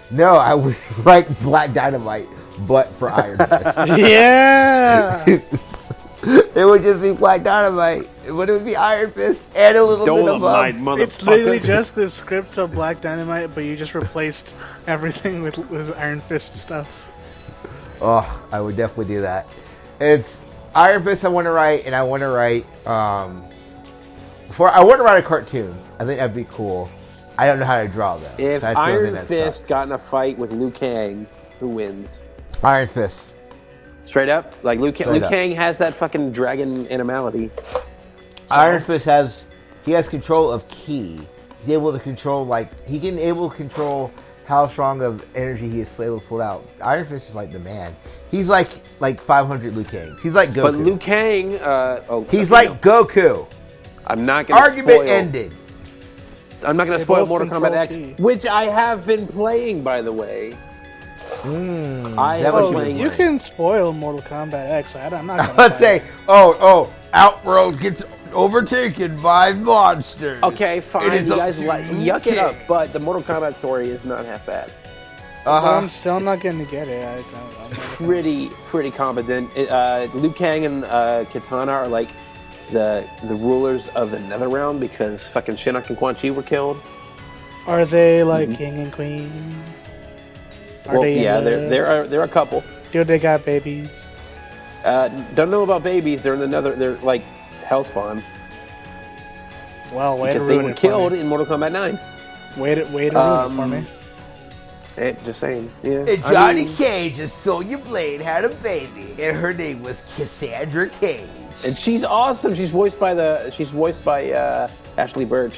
No, I would write Black Dynamite, but for Iron Fist. Yeah! It would just be Black Dynamite, but it would be Iron Fist and a little bit of motherfucker. It's literally just the script of Black Dynamite, but you just replaced everything with Iron Fist stuff. Oh, I would definitely do that. It's Iron Fist I want to write, and I want to write I want to write a cartoon. I think that'd be cool. I don't know how to draw though. If Iron Fist got in a fight with Liu Kang, who wins? Iron Fist. Straight up? Like Liu Kang has that fucking dragon animality. So. Iron Fist has control of ki. He's able to control able to control how strong of energy he is able to pull out. Iron Fist is like the man. He's like 500 Liu Kangs. He's like Goku. But Liu Kang, he's like Goku. I'm not gonna Argument ended. I'm not gonna spoil Mortal Kombat X, which I have been playing, by the way. I have been playing. You can spoil Mortal Kombat X. I'm not gonna Let's say, Outworld gets overtaken by monsters. Okay, fine. You guys yuck it up, but the Mortal Kombat story is not half bad. I'm still not going to get it. Pretty competent. Liu Kang and Kitana are like the rulers of the Netherrealm because fucking Shinnok and Quan Chi were killed. Are they like king and queen? There are a couple. Do they got babies? Don't know about babies. They're in the Nether. They're like Hellspawn. Well, way to ruin it for me. Because they were killed in Mortal Kombat 9. Way to ruin it for me. Just saying. Yeah. And Johnny Cage and Sonya Blade had a baby, and her name was Cassandra Cage. And she's awesome. She's voiced by Ashley Birch.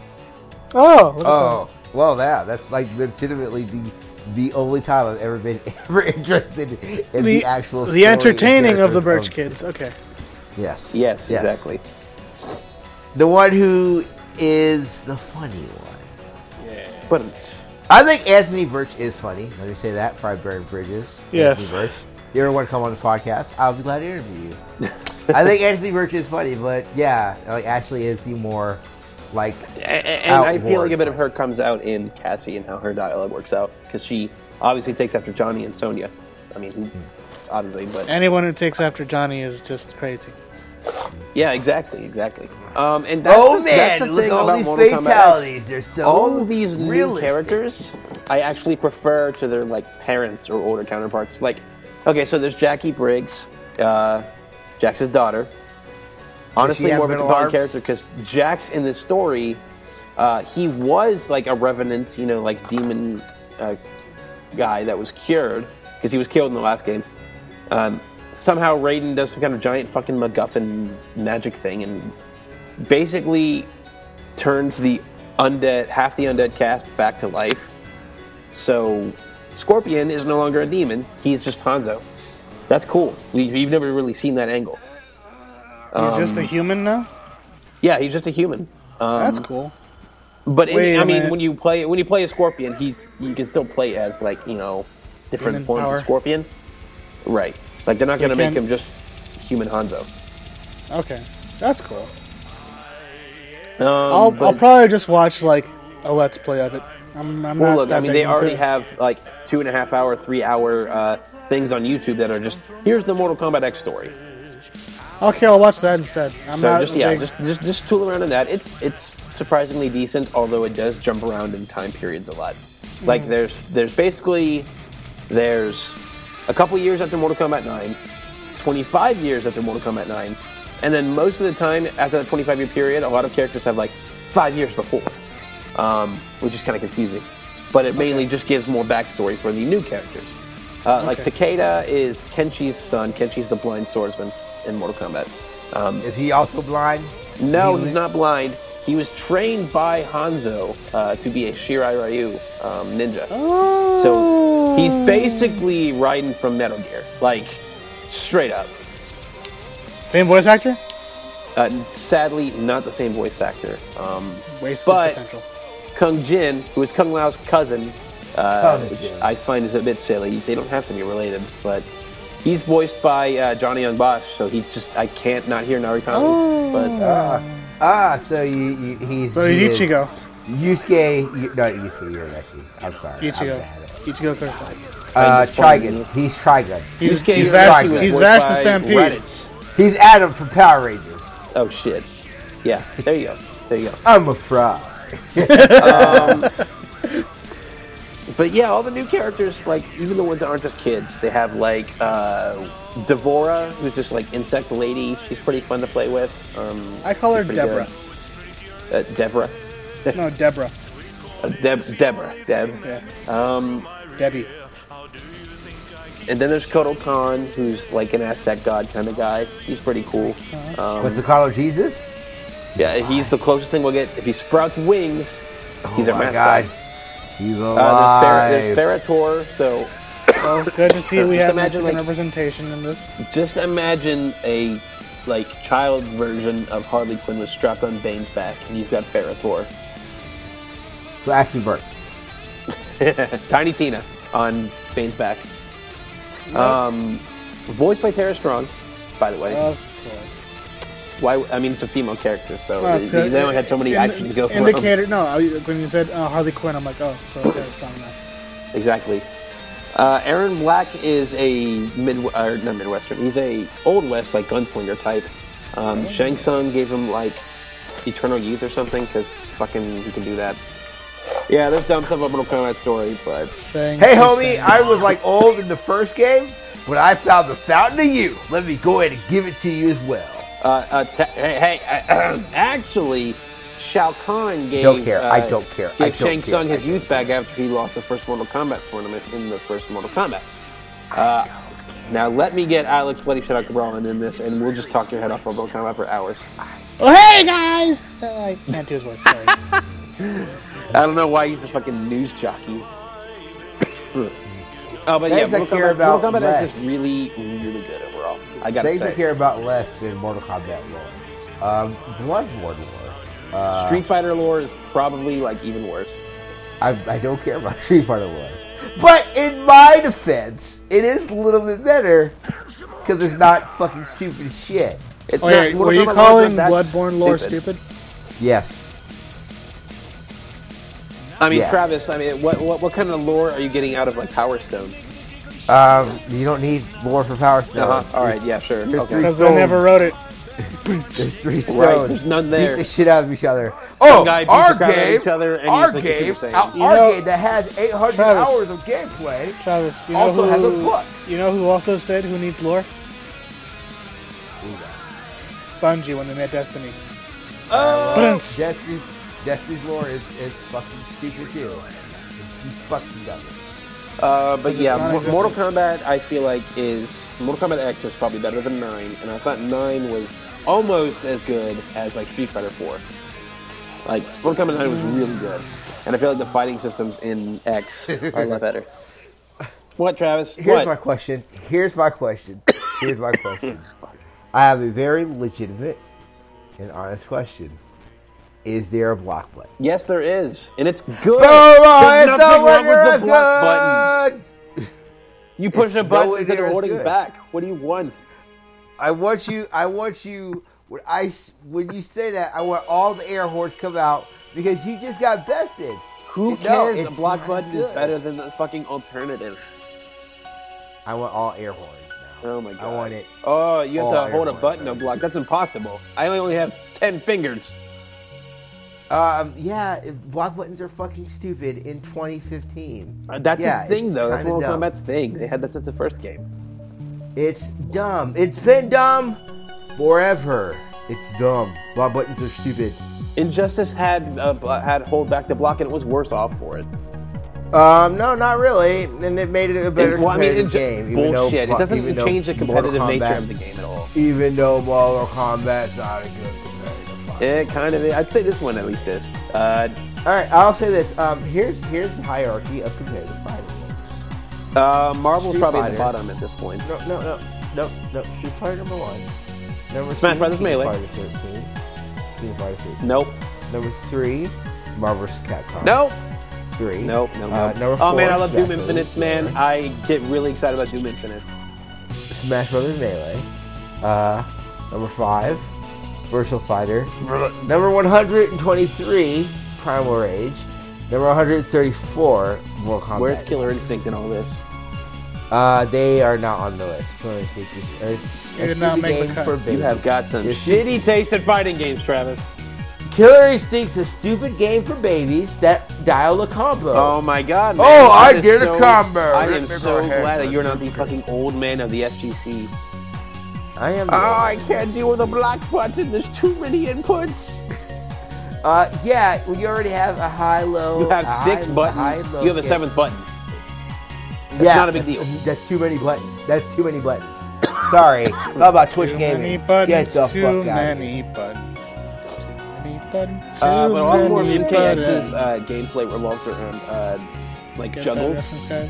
Oh. Well, that's like legitimately the only time I've ever been interested in the actual the entertaining of the Birch kids. Okay. Yes, exactly. The one who is the funny one. Yeah. But I think Anthony Birch is funny. Let me say that. Fried Burn Bridges. Yes. Anthony Birch. You ever want to come on the podcast? I'll be glad to interview you. I think Anthony Birch is funny, but yeah, like Ashley is the more like. And I feel like a bit of her comes out in Cassie and how her dialogue works out because she obviously takes after Johnny and Sonya. I mean, obviously, but anyone who takes after Johnny is just crazy. Yeah, exactly. And that's look the at thing all about these Mortal fatalities. Kombat They're so all of these new realistic. characters, I actually prefer to their like parents or older counterparts. Like, okay, so there's Jackie Briggs, Jax's daughter. Honestly, more of a compelling character because Jax in this story, he was like a revenant, like demon guy that was cured because he was killed in the last game. Somehow Raiden does some kind of giant fucking MacGuffin magic thing and basically turns the half the undead cast back to life. So Scorpion is no longer a demon; he's just Hanzo. That's cool. You've never really seen that angle. He's just a human now? Yeah, he's just a human. That's cool. But when you play a Scorpion, you can still play as different human forms power. of Scorpion. Right. Like they're not going to make him just human Hanzo. Okay, that's cool. I'll probably just watch like a Let's Play of it. They already have like 2.5 hour, 3 hour things on YouTube that are just here's the Mortal Kombat X story. Okay, I'll watch that instead. Just tool around in that. It's surprisingly decent, although it does jump around in time periods a lot. Like there's a couple years after Mortal Kombat 9, 25 years after Mortal Kombat 9, and then most of the time after that 25-year period, a lot of characters have like 5 years before, which is kind of confusing. But it mainly just gives more backstory for the new characters. Like Takeda is Kenshi's son. Kenshi's the blind swordsman in Mortal Kombat. Is he also blind? No, he's not blind. He was trained by Hanzo to be a Shirai Ryu ninja. Oh. So he's basically Raiden from Metal Gear, like straight up. Same voice actor? Sadly, not the same voice actor. Wasted but potential. Kung Jin, who is Kung Lao's cousin, which I find is a bit silly. They don't have to be related, but he's voiced by Johnny Young Bosch, so I can't not hear Narukami. Oh. But so he's Ichigo. Yusuke, not Yusuke Urameshi. I'm sorry. Ichigo Kurosawa. Trigun. He's Trigun. He's Vash the Stampede. He's Adam from Power Rangers. Oh shit. Yeah. There you go. I'm a frog. But yeah, all the new characters, like even the ones that aren't just kids, they have like Devora, who's just like insect lady. She's pretty fun to play with. I call her Deborah. Deborah. No, Deborah. Deborah. Yeah. Debbie. And then there's Kotal Khan, who's like an Aztec god kind of guy. He's pretty cool. What's the Carlo Jesus? Yeah, he's the closest thing we'll get. If he sprouts wings, he's our mascot. God. He's alive. There's Ferrator, so... Well, good to see we have Mexican representation in this. Just imagine a child version of Harley Quinn was strapped on Bane's back, and you've got Ferrator. So Ashley Burke. Tiny Tina on Bane's back. Voiced by Tara Strong, by the way. Of course. Why? I mean, it's a female character, so they only had so many actions to go for. Indicator. No, when you said Harley Quinn, I'm like, oh, so Tara Strong now. Exactly. Aaron Black is a not Midwestern. He's a Old West gunslinger type. Shang Tsung gave him Eternal Youth or something because fucking he can do that. Yeah, there's dumb stuff about Mortal Kombat story, but hey, homie, I was old in the first game, but I found the Fountain of Youth. Let me go ahead and give it to you as well. Actually, Shao Kahn gave. Don't care. I don't care. Gave Shang Tsung his youth back after he lost the first Mortal Kombat tournament in the first Mortal Kombat. Now let me get Alex Bloody Shadow Cabral in this, and we'll just talk your head off for Mortal Kombat for hours. Oh, hey guys! I can't do his voice. Sorry. I don't know why he's a fucking news jockey. But yeah, Mortal Kombat is just really, really good overall. I gotta say. Things I care about less than Mortal Kombat lore. Bloodborne lore. Street Fighter lore is probably even worse. I don't care about Street Fighter lore. But in my defense, it is a little bit better because it's not fucking stupid shit. Were you calling Bloodborne lore stupid? Yes. I mean, yes. Travis, what kind of lore are you getting out of Power Stone? You don't need lore for Power Stone. All right, yeah, sure. Because they never wrote it. There's 3 stones. Right, there's none there. Beat the shit out of each other. Some guy beats the crap out of each other, and our he's game that has 800 hours of gameplay Travis, also has a book. You know who also said who needs lore? Bungie when they made Destiny. Destiny's lore is fucking stupid too. It's fucking dumb. But yeah, Mortal Kombat I feel is Mortal Kombat X is probably better than 9, and I thought 9 was almost as good as Street Fighter 4. Mortal Kombat 9 was really good, and I feel the fighting systems in X are a lot better. What, Travis? Here's my question. I have a very legitimate and honest question. Is there a block button? Yes, there is, and it's good. There's nothing wrong with the block button. You push a button instead of holding back. What do you want? I want you. When you say that, I want all the air horns come out because you just got bested. Who cares? A block button is better than the fucking alternative. I want all air horns now. Oh my god. I want it. Oh, you have to hold a button to block. That's impossible. I only have 10 fingers. Block buttons are fucking stupid in 2015. That's its thing, though. That's Mortal Kombat's thing. They had that since the first game. It's dumb. It's been dumb forever. It's dumb. Block buttons are stupid. Injustice had hold back to block, and it was worse off for it. No, not really. And it made it a better competitive game. Bullshit. It doesn't change the competitive nature of the game at all. Even though Mortal Kombat's not a good competitive. It kind of is. I'd say this one at least is. All right, I'll say this. Here's the hierarchy of competitive fighting. Marvel's probably at the bottom at this point. No. Street Fighter number 1. Smash Brothers Melee. Street Fighter 13. Nope. Number 3, Marvel vs. Capcom. Nope. 3. Nope. Number 4, oh man, I love Doom Infinites, man. I get really excited about Doom Infinites. Smash Brothers Melee. Number 5, Virtual Fighter. Number 123, Primal Rage. Number 134, Mortal Kombat. Where's Killer Instinct in all this? They are not on the list. Killer Instinct is You did not make the cut. for babies. You have got some shitty taste in fighting games, Travis. Killer Instinct's a stupid game for babies that dial a combo. Oh my god, man. Oh, I That is did a combo. I am so glad that you're not the fucking old man of the FGC. I am. I can't deal with a black button. There's too many inputs. Yeah, well, you already have a high-low. You have 6 buttons. You have a 7th button. That's not a big deal. That's too many buttons. That's too many buttons. Sorry, it's all about Twitch gaming. Many buttons, Get the too fuck out. many buttons. Too many buttons. Too But a lot more of many MKX's buttons. Gameplay revolves around like Get that juggles. reference, guys?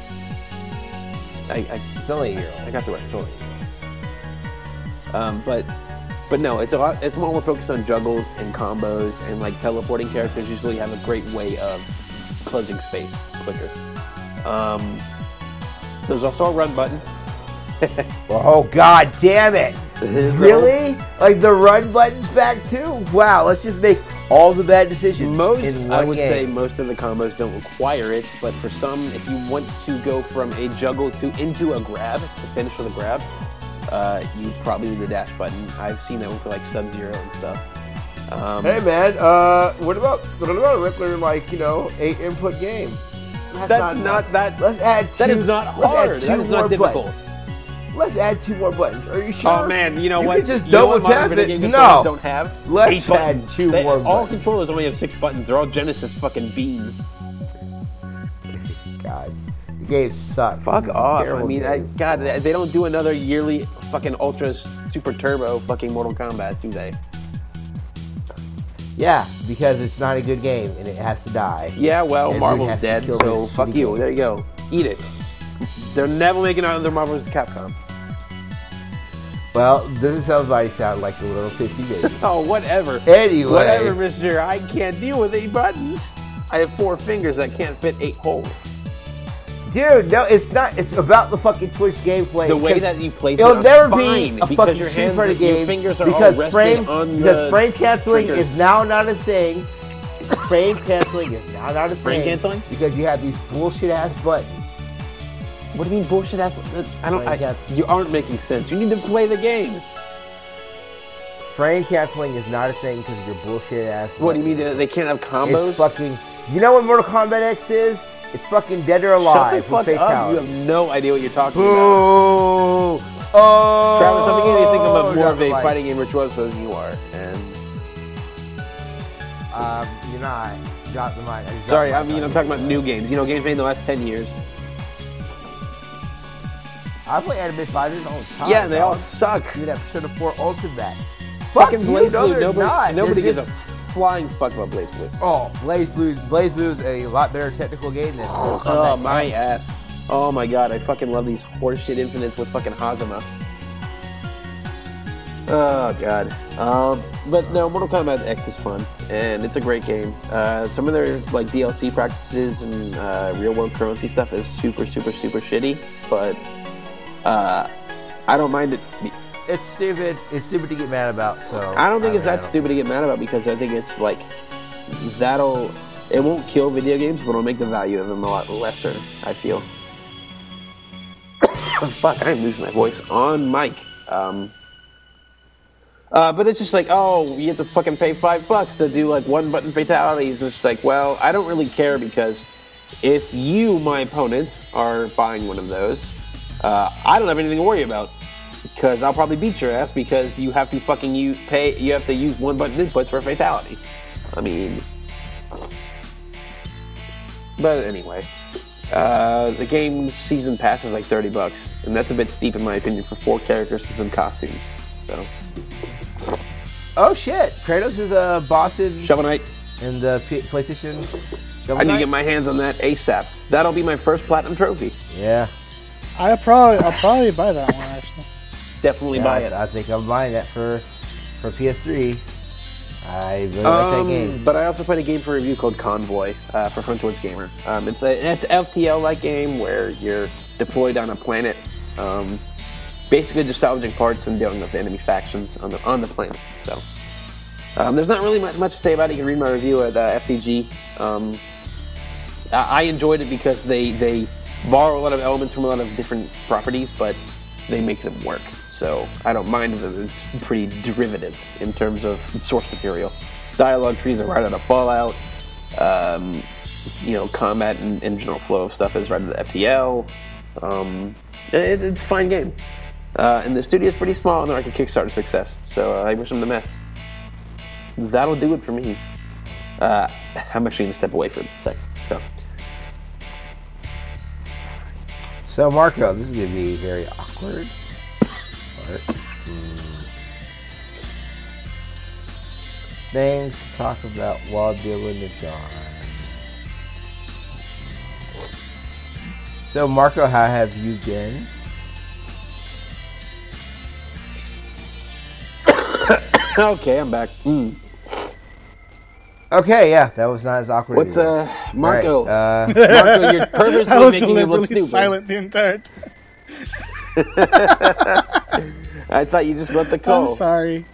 It's only a year I got the right story. But no, it's a lot more focused on juggles and combos, and like teleporting characters usually have a great way of closing space quicker. There's also a run button. Oh god damn it! Really? Like the run button's back too? Wow, let's just make all the bad decisions. In I one would game. say most of the combos don't require it, but for some, if you want to go from a juggle into a grab, to finish with a grab, you probably need the dash button. I've seen that one for like Sub-Zero and stuff. Hey man, what about a regular 8 input game? That's not that. Let's add two. That is not hard. That is not difficult. Buttons. Let's add 2 more buttons. Are you sure? Oh man, you know what? Can just You know double what modern tap video it. game controllers No. don't have. Let's 8 buttons. add 2 more All buttons. controllers only have 6 buttons. They're all Genesis fucking beans. God, the game sucks. Fuck off. I Terrible mean, game. God, they don't do another yearly fucking Ultra Super Turbo fucking Mortal Kombat, do they? Yeah, because it's not a good game and it has to die. Yeah, well, And we Marvel's have to dead, kill so this fuck shitty you. game. There you go. Eat it. They're never making another Marvel vs. Capcom. Well, doesn't somebody sound like a little 50 baby? Oh, whatever. Anyway. Whatever, mister. I can't deal with 8 buttons. I have 4 fingers that can't fit 8 holes. Dude, no, it's not. It's about the fucking Twitch gameplay. The way because that you place it'll it, never fine, be a because fucking your Street hands, Fighter game your fingers are because all resting on the frame canceling triggers. is now not a thing. Frame canceling is now not a thing. Frame canceling? Because you have these bullshit ass buttons. What do you mean bullshit ass? You aren't making sense. You need to play the game. Frame canceling is not a thing because of your bullshit ass buttons. What do you mean they can't have combos? It's fucking. You know what Mortal Kombat X is? It's fucking Dead or Alive. Shut the fuck with up. Fatality. You have no idea what you're talking about. Oh, Travis, I'm beginning to think I'm more of a Like, fighting game virtuoso than you are. And you're not. Drop the mic. I just sorry, dropped the mic I'm on talking you. about new games. You know, games made in the last 10 years. I play anime fighters all the time. Yeah, and they all dog. suck. Dude, episode 4 Ultimate. Fuck Fucking you, Blaze no, Blue. they're not. Nobody They're gives a just- flying fuck about Blaze Blue. Oh, Blaze Blue's a lot better technical game than Mortal Oh, Kombat my X. ass. Oh my god, I fucking love these horseshit infinites with fucking Hazama. Oh god. But no, Mortal Kombat X is fun, and it's a great game. Some of their like DLC practices and real world currency stuff is super, super, super shitty, but I don't mind it. It's stupid. It's stupid to get mad about. So I don't think it's that don't- stupid to get mad about because I think it's like it won't kill video games, but it'll make the value of them a lot lesser, I feel. Fuck, I'm losing my voice on mic. But it's just like, oh, you have to fucking pay $5 to do like 1 button fatalities. It's just like, well, I don't really care because if you, my opponent, are buying one of those, I don't have anything to worry about. Because I'll probably beat your ass because you have to fucking you have to use 1 button inputs for a fatality. I mean, but anyway, the game's season pass is like $30, and that's a bit steep in my opinion for 4 characters and some costumes. So, Oh shit! Kratos is a boss in Shovel Knight, the PlayStation. Shovel I need to Knight? get my hands on that ASAP. That'll be my first platinum trophy. Yeah. I'll probably buy that one actually. Definitely buy it. I think I'm buying that for PS3. I really like that game. But I also played a game for review called Convoy for Frontwards Gamer. It's an FTL-like game where you're deployed on a planet, basically just salvaging parts and dealing with enemy factions on the planet. So There's not really much to say about it. You can read my review at FTG. I enjoyed it because they borrow a lot of elements from a lot of different properties, but they make them work. So I don't mind them. It's pretty derivative in terms of source material. Dialogue trees are right out of Fallout. Combat and general flow of stuff is right out of FTL. It's a fine game. And the studio is pretty small, and they're like a Kickstarter success. So I wish them the best. That'll do it for me. I'm actually going to step away for a sec. So Marco, this is going to be very awkward. Things to talk about while Dylan is gone. So Marco, how have you been? Okay, I'm back. Okay, yeah, that was not as awkward. What's Marco? Right, Marco, you're purposely making him look stupid. Silent the entire time. I thought you just let the call. I'm sorry.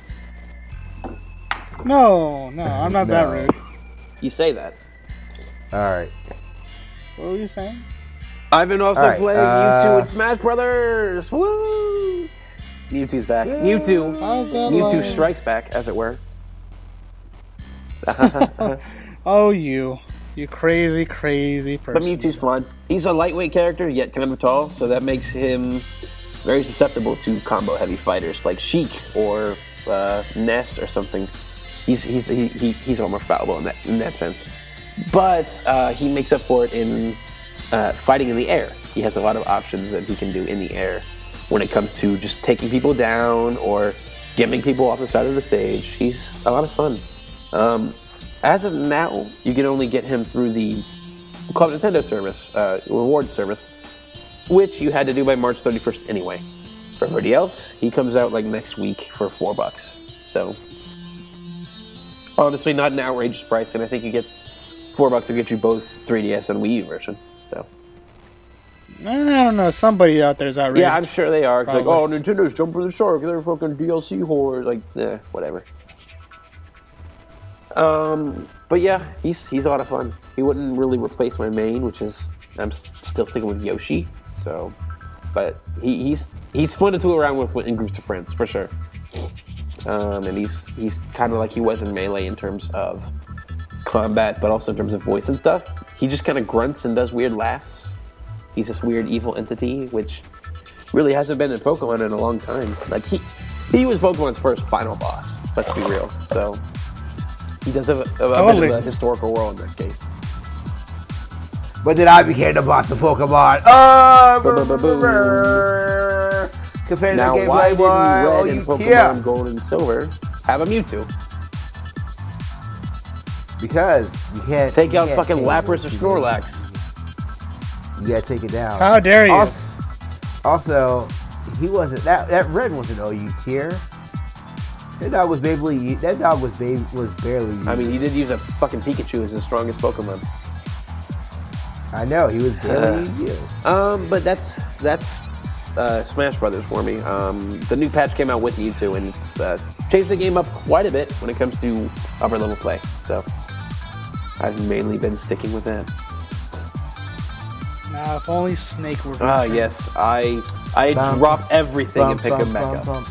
No, I'm not that rude. You say that. All right. What were you saying? I've been also playing Mewtwo and Smash Brothers. Woo! Mewtwo's back. Yeah. Mewtwo strikes back, as it were. Oh, you crazy person. But Mewtwo's fun. He's a lightweight character, yet kind of tall, so that makes him very susceptible to combo-heavy fighters like Sheik or Ness or something. He's almost fallible in that sense. But he makes up for it in fighting in the air. He has a lot of options that he can do in the air when it comes to just taking people down or getting people off the side of the stage. He's a lot of fun. As of now, you can only get him through the Club Nintendo service, reward service, which you had to do by March 31st anyway. For everybody else, he comes out like next week for $4. So, honestly, not an outrageous price, and I think you get $4 to get you both 3DS and Wii U version. So, I don't know. Somebody out there is outraged. Yeah, I'm sure they are. It's like, oh, Nintendo's jumping the shark. They're fucking DLC whores. Like, whatever. But yeah, he's a lot of fun. He wouldn't really replace my main, which is I'm still sticking with Yoshi. So, but he's fun to tool around with in groups of friends for sure. And he's kind of like he was in Melee in terms of combat, but also in terms of voice and stuff. He just kind of grunts and does weird laughs. He's this weird evil entity, which really hasn't been in Pokemon in a long time. Like he was Pokemon's first final boss. Let's be real. So. He does have a bit of a historical role in that case. But then I became the boss of Pokemon. Compared now, to the why gameplay, did Red and Pokemon Gold and Silver have a Mewtwo? Because you can't take out fucking Lapras or Snorlax. You gotta take it down. How dare you? Also, he wasn't that Red wasn't OU tier. That dog was barely used. I mean, he did use a fucking Pikachu as his strongest Pokemon. I know, he was barely used. But that's Smash Brothers for me. The new patch came out with Mewtwo, and it's changed the game up quite a bit when it comes to upper level play. So I've mainly been sticking with that. Now, if only Snake were. Yes, I drop everything and pick him back up.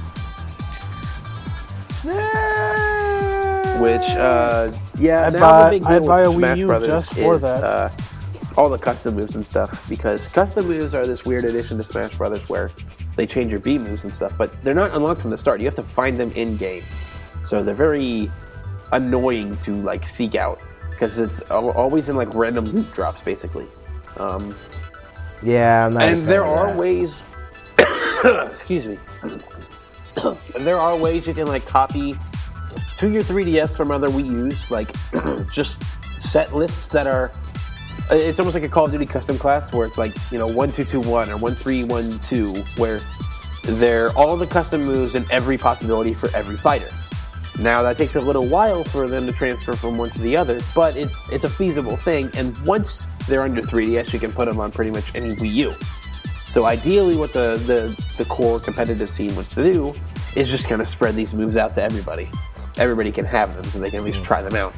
Which, I'd buy a Wii U just for that. All the custom moves and stuff, because custom moves are this weird addition to Smash Brothers where they change your B moves and stuff, but they're not unlocked from the start. You have to find them in game, so they're very annoying to like seek out because it's always in like random loot drops, basically. Yeah, I'm not. And there are ways. Excuse me. There are ways you can like copy to your 3DS from other Wii U's, like just set lists that are. It's almost like a Call of Duty custom class where it's like 1221 or 1312, where they're all the custom moves and every possibility for every fighter. Now that takes a little while for them to transfer from one to the other, but it's a feasible thing. And once they're under 3DS, you can put them on pretty much any Wii U. So ideally, what the core competitive scene wants to do is just kind of spread these moves out to everybody. everybody can have them, so they can at least try them out.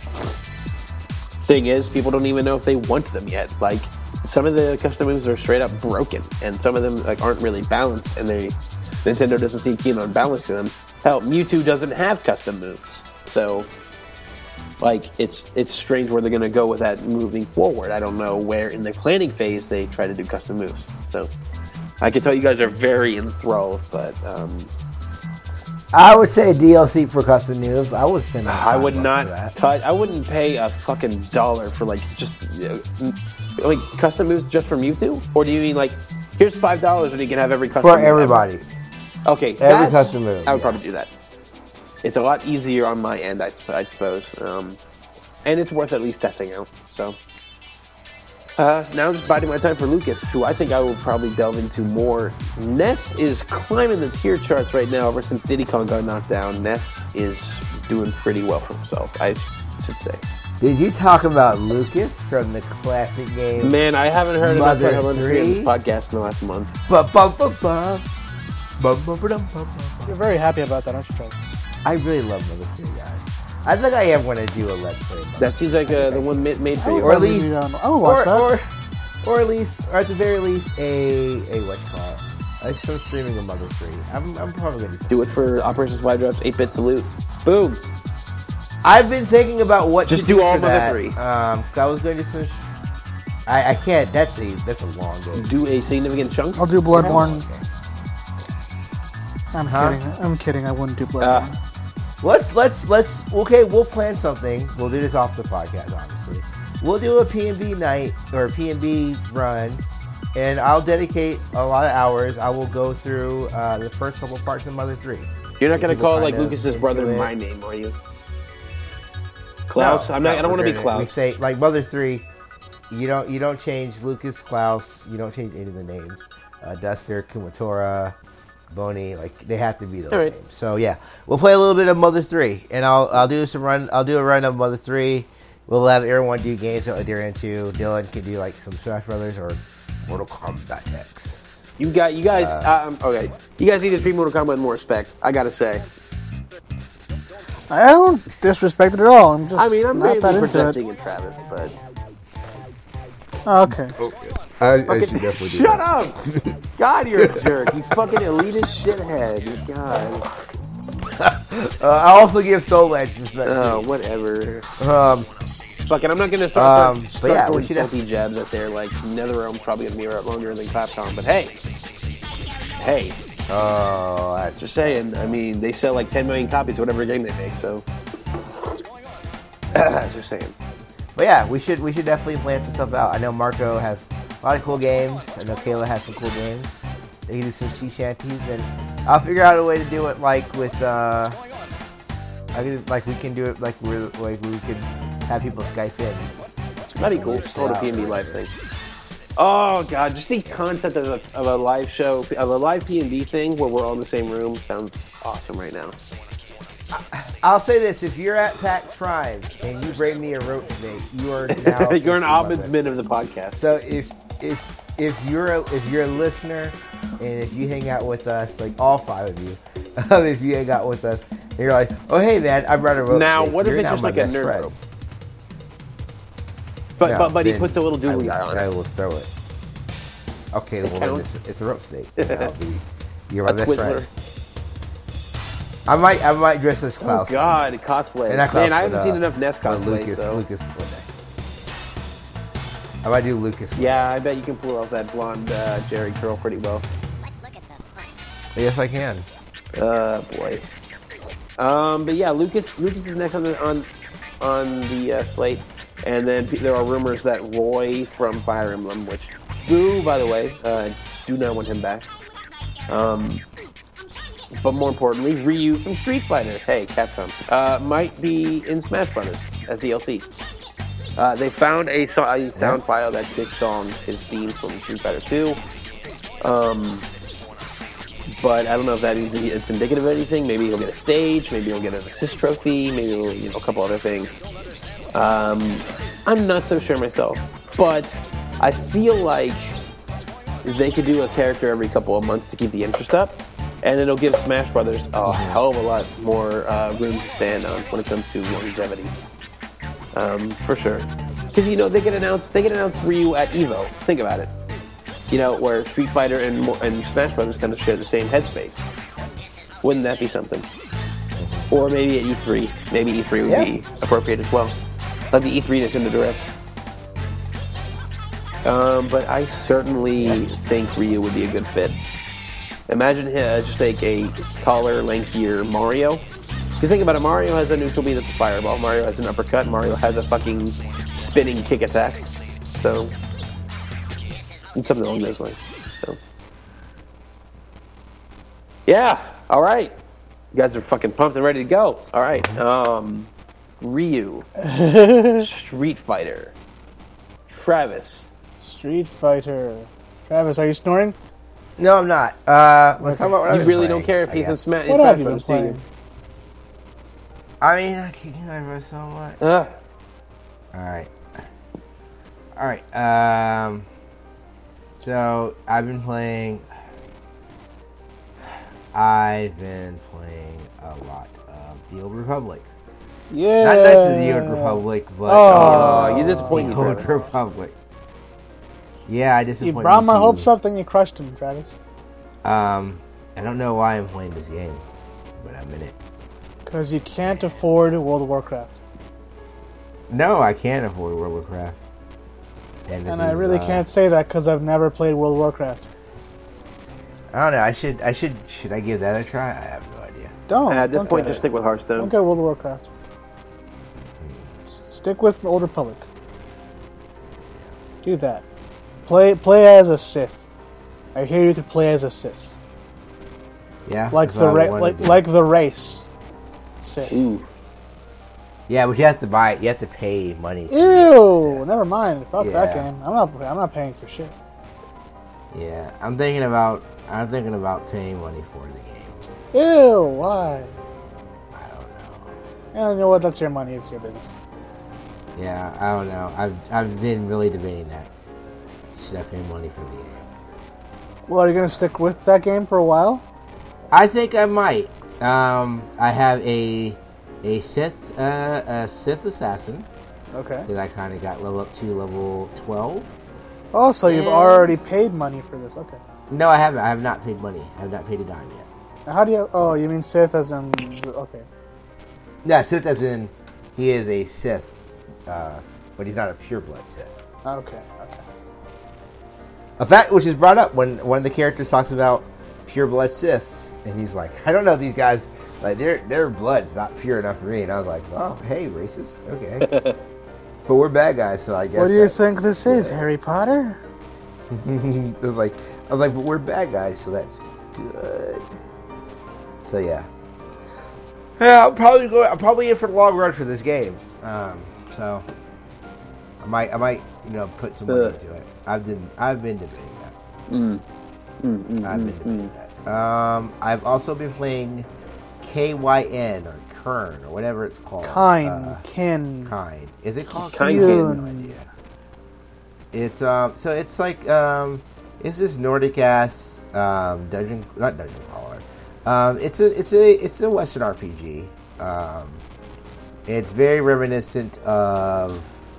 Thing is, people don't even know if they want them yet. Like, some of the custom moves are straight up broken, and some of them like aren't really balanced, and Nintendo doesn't seem keen on balancing them. Hell, Mewtwo doesn't have custom moves, so like it's strange where they're going to go with that moving forward. I don't know where in the planning phase they try to do custom moves. So I can tell you guys are very enthralled, but I would say DLC for custom moves. I would spend. I would not touch. I wouldn't pay a fucking $1 for like just like custom moves just for Mewtwo, or do you mean like here's $5 and you can have every custom for move everybody? Okay, every custom move. I would probably do that. It's a lot easier on my end, I suppose, and it's worth at least testing out. So now I'm just biding my time for Lucas, who I think I will probably delve into more. Ness is climbing the tier charts right now. Ever since Diddy Kong got knocked down, Ness is doing pretty well for himself, I should say. Did you talk about Lucas from the classic game? Man, I haven't heard enough about Mother 3 on this podcast in the last month. You're very happy about that, aren't you, Charlie? I really love Mother 3, guys. I think I am going to do a Let's Play. That seems like the one made for you. Or at least, or at least, or at the very least, a what you call it? Some streaming of Mother 3. I'm probably going to do it for Operations Y Drops 8-bit salute. Boom. I've been thinking about what just to do all for Mother that. 3. I was going to switch. I can't. That's a long game. Do a significant chunk. I'll do Bloodborne. I'm kidding. I wouldn't do Bloodborne. Let's. Okay, we'll plan something. We'll do this off the podcast, obviously. We'll do a P&B night or a P&B run, and I'll dedicate a lot of hours. I will go through the first couple parts of Mother 3. You're not going to call like Lucas's brother my name, are you? Klaus. No, I don't want to be Klaus. We say like Mother 3. You don't change Lucas, Klaus. You don't change any of the names. Duster, Kumatora, Boney, like they have to be those names. So yeah, we'll play a little bit of Mother 3, and I'll do some run. I'll do a run of Mother 3. We'll have everyone do games that they're into. Dylan can do like some Smash Brothers or Mortal Kombat X. You guys, okay. You guys need to treat Mortal Kombat with more respect. I gotta say. I don't disrespect it at all. I'm not that protecting it, Travis, but. Okay. I should definitely do Shut up! God, you're a jerk. You fucking elitist shithead. God. I also give Soul Edge respect. Oh, whatever. Fucking, I'm not gonna start throwing salty jabs at there. Like, NetherRealm's probably gonna be around longer than Clapton, but hey. Oh, just saying. I mean, they sell like 10 million copies of whatever game they make, so. Just saying. But yeah, we should definitely plan some stuff out. I know Marco has a lot of cool games. I know Kayla has some cool games. They can do some sea shanties, and I'll figure out a way to do it like with we can do it like we could have people Skype in. That'd be cool. Just hold a P&B live thing. Oh god, just the concept of a live show, of a live P&B thing where we're all in the same room sounds awesome right now. I'll say this: if you're at PAX Prime and you bring me a roach snake, you are now you're an ombudsman of the podcast. So if you're a listener and if you hang out with us, like all 5 of you, if you hang out with us, and you're like, oh hey man, I brought a roach now snake. What if it's just like a nerd rope? But he puts a little doodly guy on it. I will throw it. Okay, well then it's a rope snake. You're my best friend. I might dress as Klaus. Oh god, cosplay. Man, I haven't seen enough Ness cosplay. Lucas one day. I might do Lucas. Yeah, I bet you can pull off that blonde Jerry curl pretty well. Let's look at them. Yes, I can. Boy. But yeah, Lucas is next on the slate. And then there are rumors that Roy from Fire Emblem, which, boo, by the way, do not want him back. But more importantly, Ryu from Street Fighter, hey, Capcom, might be in Smash Brothers as DLC. They found a sound file that's his theme from Street Fighter 2. But I don't know if that it's indicative of anything. Maybe he'll get a stage, maybe he'll get an assist trophy, maybe he'll, a couple other things. I'm not so sure myself, but I feel like they could do a character every couple of months to keep the interest up, And it'll give Smash Brothers a hell of a lot more room to stand on when it comes to longevity. For sure. Because, they can announce Ryu at EVO. Think about it. Where Street Fighter and Smash Brothers kind of share the same headspace. Wouldn't that be something? Or maybe at E3. Maybe E3 would be appropriate as well. Like the E3 Nintendo Direct. But I certainly think Ryu would be a good fit. Imagine just like a taller, lankier Mario. Because think about it, Mario has a neutral B that's a fireball. Mario has an uppercut. Mario has a fucking spinning kick attack. So, something along those lines. So, yeah. All right. You guys are fucking pumped and ready to go. All right. Ryu. Street Fighter. Travis. Street Fighter. Travis, are you snoring? No, I'm not. Let's talk about what you really don't care if he's in Smash. What have you been playing? I mean, I can't remember so much. Alright. So, I've been playing a lot of The Old Republic. Yeah. Not Knights of the Old Republic, but... you disappointed me, The Old Republic. Yeah, I disappointed you. Brought my hopes up, then you crushed him, Travis. I don't know why I'm playing this game, but I'm in it. Because you can't afford World of Warcraft. No, I can't afford World of Warcraft. And I really can't say that because I've never played World of Warcraft. I don't know. Should I give that a try? I have no idea. Don't. At this don't point, just stick with Hearthstone. Don't get World of Warcraft. Stick with the Old Republic. Do that. Play as a Sith. I hear you could play as a Sith. Yeah, like the race. Sith. Ooh. Yeah, but you have to buy it. You have to pay money. Ew! Never mind. Fuck that game. I'm not paying for shit. Yeah, I'm thinking about paying money for the game. Ew! Why? I don't know. Yeah, you know what? That's your money. It's your business. Yeah, I don't know. I've been really debating that. Should I pay money for the game? Well, are you gonna stick with that game for a while? I think I might. I have a Sith assassin. Okay. That I kind of got level up to level 12. Oh, so you've already paid money for this? Okay. No, I haven't. I have not paid money. I have not paid a dime yet. How do you? Oh, you mean Sith as in? Okay. Yeah, Sith as in he is a Sith, but he's not a pureblood Sith. Okay. A fact which is brought up when one of the characters talks about pureblood Siths, and he's like, I don't know if these guys, like their blood's not pure enough for me. And I was like, oh, hey, racist, okay. But we're bad guys, so I guess. What do you think this is, Harry Potter? I was like, but we're bad guys, so that's good. So yeah. Yeah, I'm probably in for the long run for this game. So I might, put some money into it. I've been debating that. I've been debating that. I've also been playing KYN or Kern or whatever it's called. Kind. Is it called Kind? No idea. It's so it's like it's this Nordic ass not dungeon crawler. It's a Western RPG. It's very reminiscent of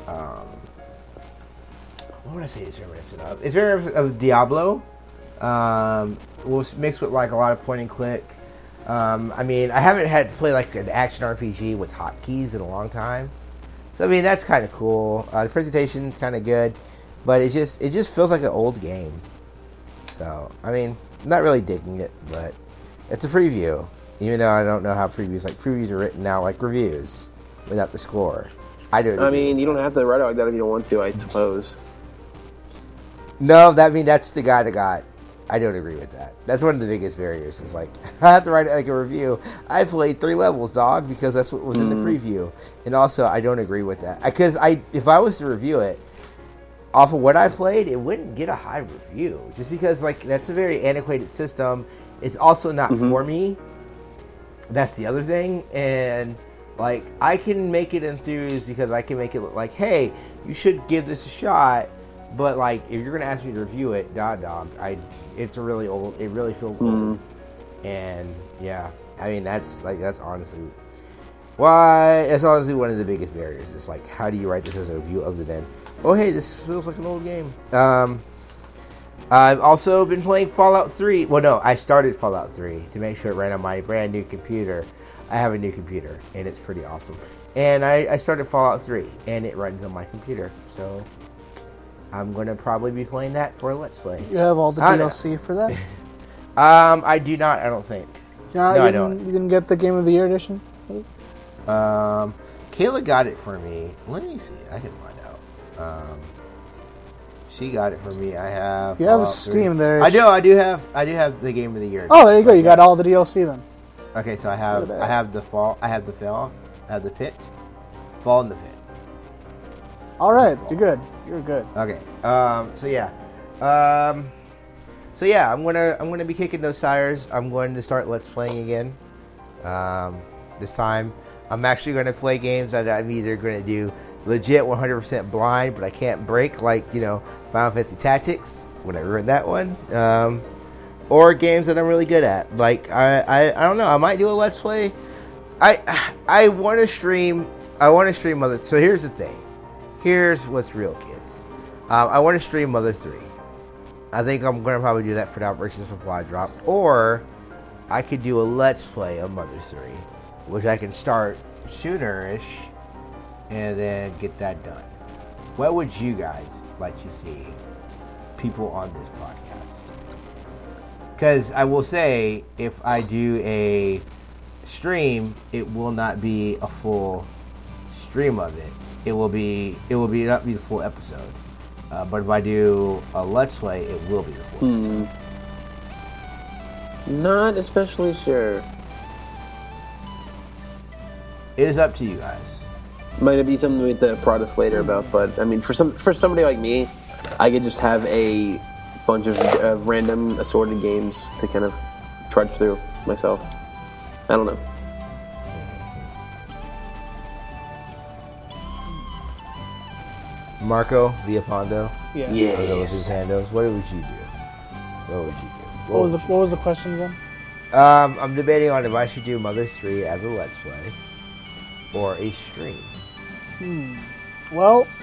what would I say it's reminiscent of? It's very reminiscent of Diablo. Mixed with like a lot of point and click. I mean, I haven't had to play like an action RPG with hotkeys in a long time. So I mean, that's kind of cool. The presentation's kind of good, but it just feels like an old game. So I mean, I'm not really digging it, but it's a preview. Even though I don't know how previews are written now like reviews without the score. I mean, you don't have to write it like that if you don't want to, I suppose. No, that's the guy that got. I don't agree with that. That's one of the biggest barriers. Is like, I have to write like a review. I played 3 levels, dog, because that's what was in the preview. And also, I don't agree with that. Because if I was to review it off of what I played, it wouldn't get a high review. Just because, like, that's a very antiquated system. It's also not for me. That's the other thing. And, like, I can make it enthused because I can make it look like, hey, you should give this a shot. But, like, if you're going to ask me to review it, dog, it's a really old, it really feels old. And yeah, I mean that's honestly why it's honestly one of the biggest barriers. It's like, how do you write this as a review other than, oh hey, this feels like an old game. I've also been playing Fallout 3. Well, no, I started Fallout 3 to make sure it ran on my brand new computer. I have a new computer, and it's pretty awesome. And I started Fallout 3, and it runs on my computer. So I'm going to probably be playing that for a Let's Play. You have all the DLC for that? I do not, I don't think. No, I don't. You didn't get the Game of the Year edition? Kayla got it for me. Let me see. I can find out. She got it for me. I have. You have Steam 3. There. I do have the Game of the Year. Oh, there you go. You got all the DLC then. Okay, so I have the Fall. I have the Fall. I have the Pit. Fall in the Pit. All right, you're good. You're good. Okay. So yeah. I'm gonna be kicking those tires. I'm going to start Let's Playing again. This time, I'm actually going to play games that I'm either going to do legit 100% blind, but I can't break, like, Final Fantasy Tactics, when I ruined that one. Or games that I'm really good at. Like, I don't know, I might do a Let's Play. I want to stream Mother. So here's the thing. Here's what's real, kids. I want to stream Mother 3. I think I'm going to probably do that for the Operation Supply Drop. Or I could do a Let's Play of Mother 3, which I can start sooner-ish, and then get that done. What would you guys like to see people on this podcast? Because I will say, if I do a stream, it will not be a full stream of it. It will not be the full episode. But if I do a Let's Play, it will be the full episode. Not especially sure. It is up to you guys. Might be something we have to prod us later about, but I mean, for somebody like me, I could just have a bunch of random assorted games to kind of trudge through myself. I don't know. Marco Villapondo. Yeah. Yes. What would you do? What was the question again? I'm debating on if I should do Mother 3 as a Let's Play or a stream. Well,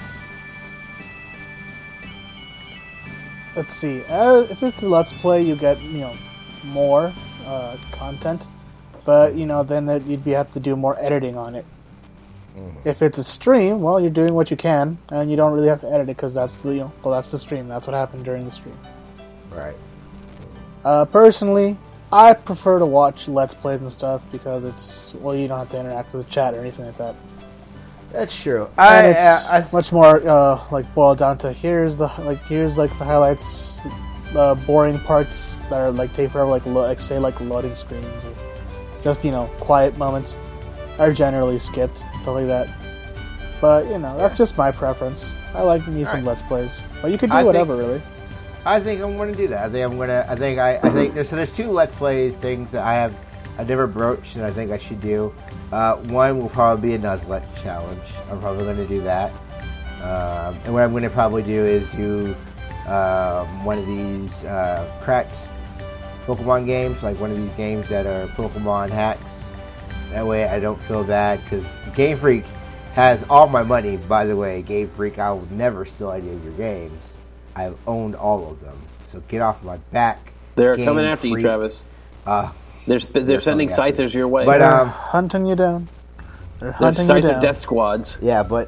let's see. If it's a Let's Play, you get more content, but then you'd have to do more editing on it. If it's a stream, well, you're doing what you can, and you don't really have to edit it because that's that's the stream. That's what happened during the stream. Right. Personally, I prefer to watch Let's Plays and stuff because you don't have to interact with the chat or anything like that. That's true. It's much more boiled down to here's the highlights, boring parts that are take forever, like loading screens or just quiet moments are generally skipped, stuff like that. But that's just my preference. I like me some Let's Plays, but you can do whatever really. I think I'm going to do that. I think there's two Let's Plays things that I've never broached and I think I should do. One will probably be a Nuzlocke challenge. I'm probably going to do that. And what I'm going to probably do is do one of these cracked Pokemon games, like one of these games that are Pokemon hacks. That way I don't feel bad, because Game Freak has all my money. By the way, Game Freak, I will never steal any of your games. I've owned all of them. So get off my back. They're coming after you, Travis. They're sending Scythers your way. But they're hunting you down. They're hunting you down. Scyther death squads. Yeah, but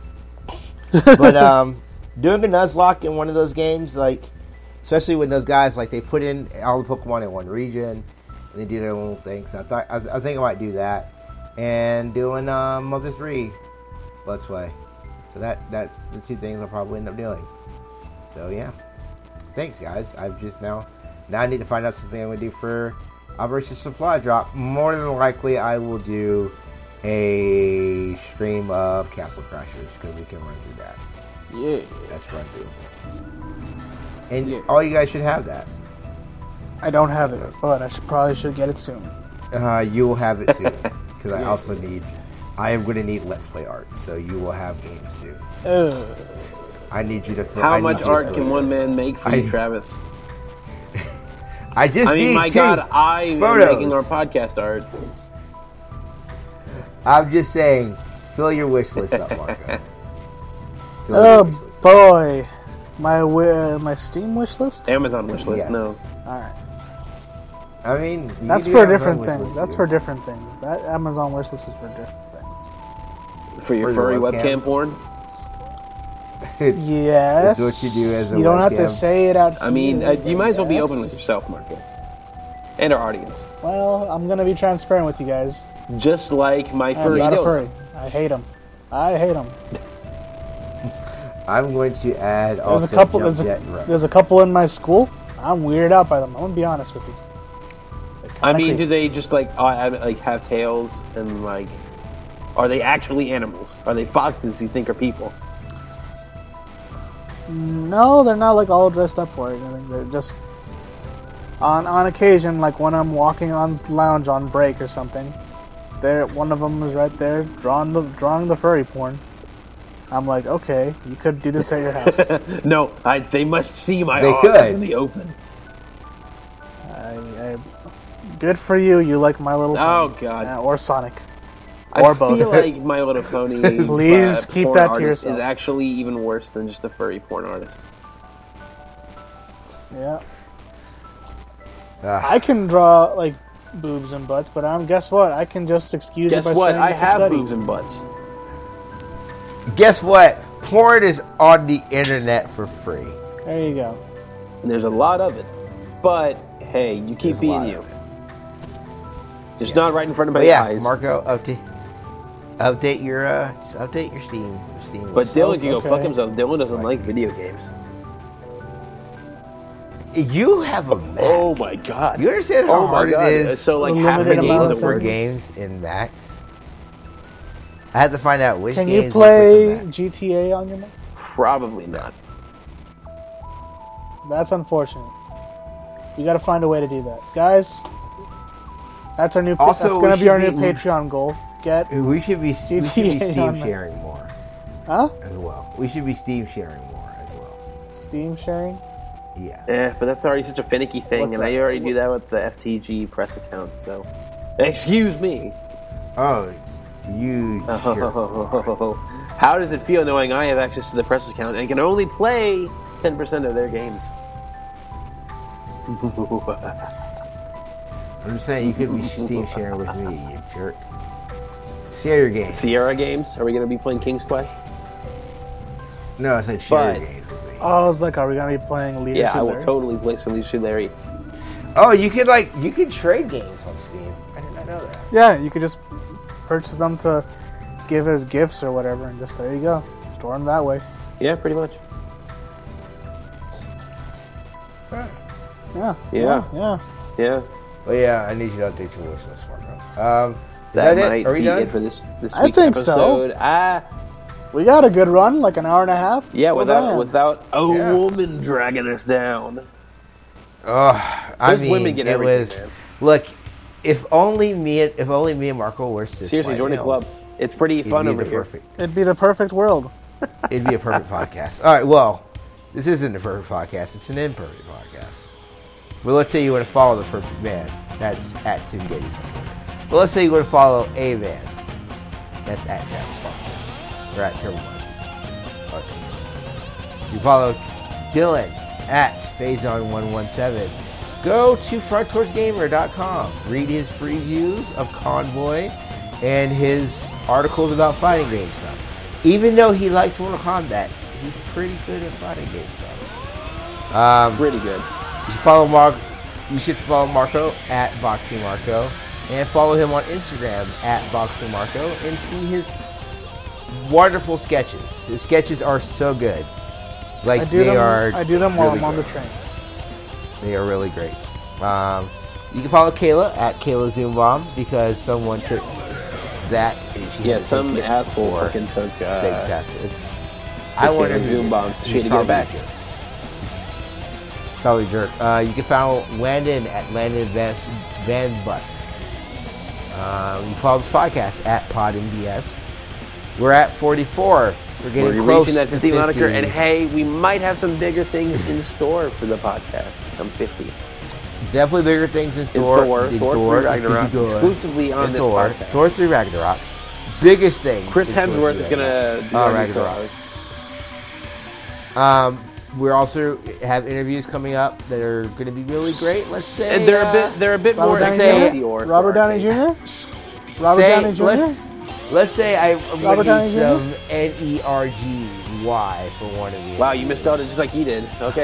doing a Nuzlocke in one of those games, especially when those guys they put in all the Pokemon in one region and they do their own things. So I think I might do that, and doing Mother 3 Let's Play. So that's the two things I'll probably end up doing. So yeah, thanks guys. Now I need to find out something I'm gonna do for Operation Supply Drop. More than likely, I will do a stream of Castle Crashers because we can run through that. Yeah, that's run through. And all you guys should have that. I don't have it, but I probably should get it soon. You will have it soon because I am going to need Let's Play art, so you will have games soon. I need you to. How much art can one man make for you, Travis? I just need my two God, I am photos. making our podcast art. I'm just saying, fill your wish list up, Marco. Oh boy, my Steam wish list. Amazon wish list. Yes. No. All right, I mean, that's for different things. That's for different things. That Amazon wish list is for different things. For your furry webcam porn. Yes. It's what you do as a You don't have webcam. to say it out. I mean, here, you might as well be yes. open with yourself, Marco, and our audience. Well, I'm gonna be transparent with you guys. Just like my I'm furry not a dildo. furry. I hate them. I'm going to add also There's a couple. Jump Jet Rope. There's a couple in my school. I'm weirded out by them. I'm gonna be honest with you. I mean, do they just like have tails and like? Are they actually animals? Are they foxes you think are people? No, they're not like all dressed up for it. I think they're just on occasion, like when I'm walking on lounge on break or something. There, one of them is right there drawing the furry porn. I'm like, okay, you could do this at your house. No, they must see my They art could. in the open. Good for you. You like My Little Pony. Oh God. Or Sonic. Or both. I feel like My Little Pony. Please keep porn that to artist yourself. Is actually even worse than just a furry porn artist. Yeah. Ah. I can draw like boobs and butts, but guess what? I can just excuse Guess it by what? saying I it's a have study. boobs and butts. Guess what? Porn is on the internet for free. There you go. And there's a lot of it. But hey, you keep There's a being lot you. of it. Just not right in front of my But yeah, eyes. Marco, update your just update your Steam. But wish Dylan list. can go Okay. fuck himself. Dylan doesn't like video games. You have a Mac. Oh my God. You understand how Oh my hard God. it is So like A half the limited games amount that of work. for games in Macs? I had to find out which Can games you play work with the Mac. GTA on your Mac? Probably not. That's unfortunate. You got to find a way to do that, guys. That's our new. Also, that's going to we be our new should be- Patreon goal. Get We should be Steam on that. sharing more huh? as well. We should be Steam sharing more as well. Steam sharing. Yeah. But that's already such a finicky thing, What's and that? I already do that with the FTG press account. So, excuse me. Oh, you. Sure. How does it feel knowing I have access to the press account and can only play 10% of their games? I'm just saying you could be Steam sharing with me, you jerk. Share your games. Sierra games? Are we going to be playing King's Quest? No, I said share But- your games with me. Oh, I was like, are we going to be playing Leader? Yeah, I will Larry? totally play some Leisure Larry. Oh, you could trade games on Steam. I did not know that. Yeah, you could just purchase them to give as gifts or whatever, and just there you go, store them that way. Yeah, pretty much. Yeah. Yeah. Yeah. Yeah. Well, yeah, I need you to update your wish list, Marco. Is That that might it? Are we be done? it for this I week's think so. episode. We got a good run, like an hour and a half. Yeah, Well without a Yeah. woman dragging us down. I Those mean, women get it everything, was. man. Look, if only me and Marco were to Seriously, join the club. It's pretty It'd fun be over the here. perfect. It'd be the perfect world. It'd be a perfect podcast. All right, well, this isn't a perfect podcast. It's an imperfect podcast. But let's say you want to follow the perfect man. That's at Tim Geddes on Twitter. But let's say you want to follow a man. That's at Travis Foster. Or at Trevor Martin. Okay. You follow Dylan at Phazon117. Go to frontdoorsgamer.com. Read his previews of Convoy and his articles about fighting game stuff. Even though he likes Mortal Kombat, he's pretty good at fighting game stuff. Pretty good. You should follow Marco at Boxing Marco, and follow him on Instagram at Boxing Marco, and see his wonderful sketches. His sketches are so good. Like I do them while really I'm on the great. train. They are really great. You can follow Kayla at Kayla Zoombomb because someone took that. And she Yeah, had to some take it asshole for fucking took Spectacular. I wonder who Zoom did bombs. that. She had to He's get it back. probably a jerk. Probably a jerk. You can follow Landon at Landon Van Bus. You follow this podcast at PodMDS. We're at 44. We're getting We're close reaching that to 50 50. moniker, and hey, we might have some bigger things in store for the podcast. I'm 50. Definitely bigger things in Thor. Thor 3 Ragnarok. Exclusively on this podcast. Thor 3 Ragnarok. Biggest thing. Chris Hemsworth is going to do Ragnarok. We also have interviews coming up that are going to be really great. Let's say and they're a bit more Robert Downey Jr. Robert Downey Jr. Let's say I'm going to need some NERGY for one of these. Wow, you misspelled it just like he did. Okay.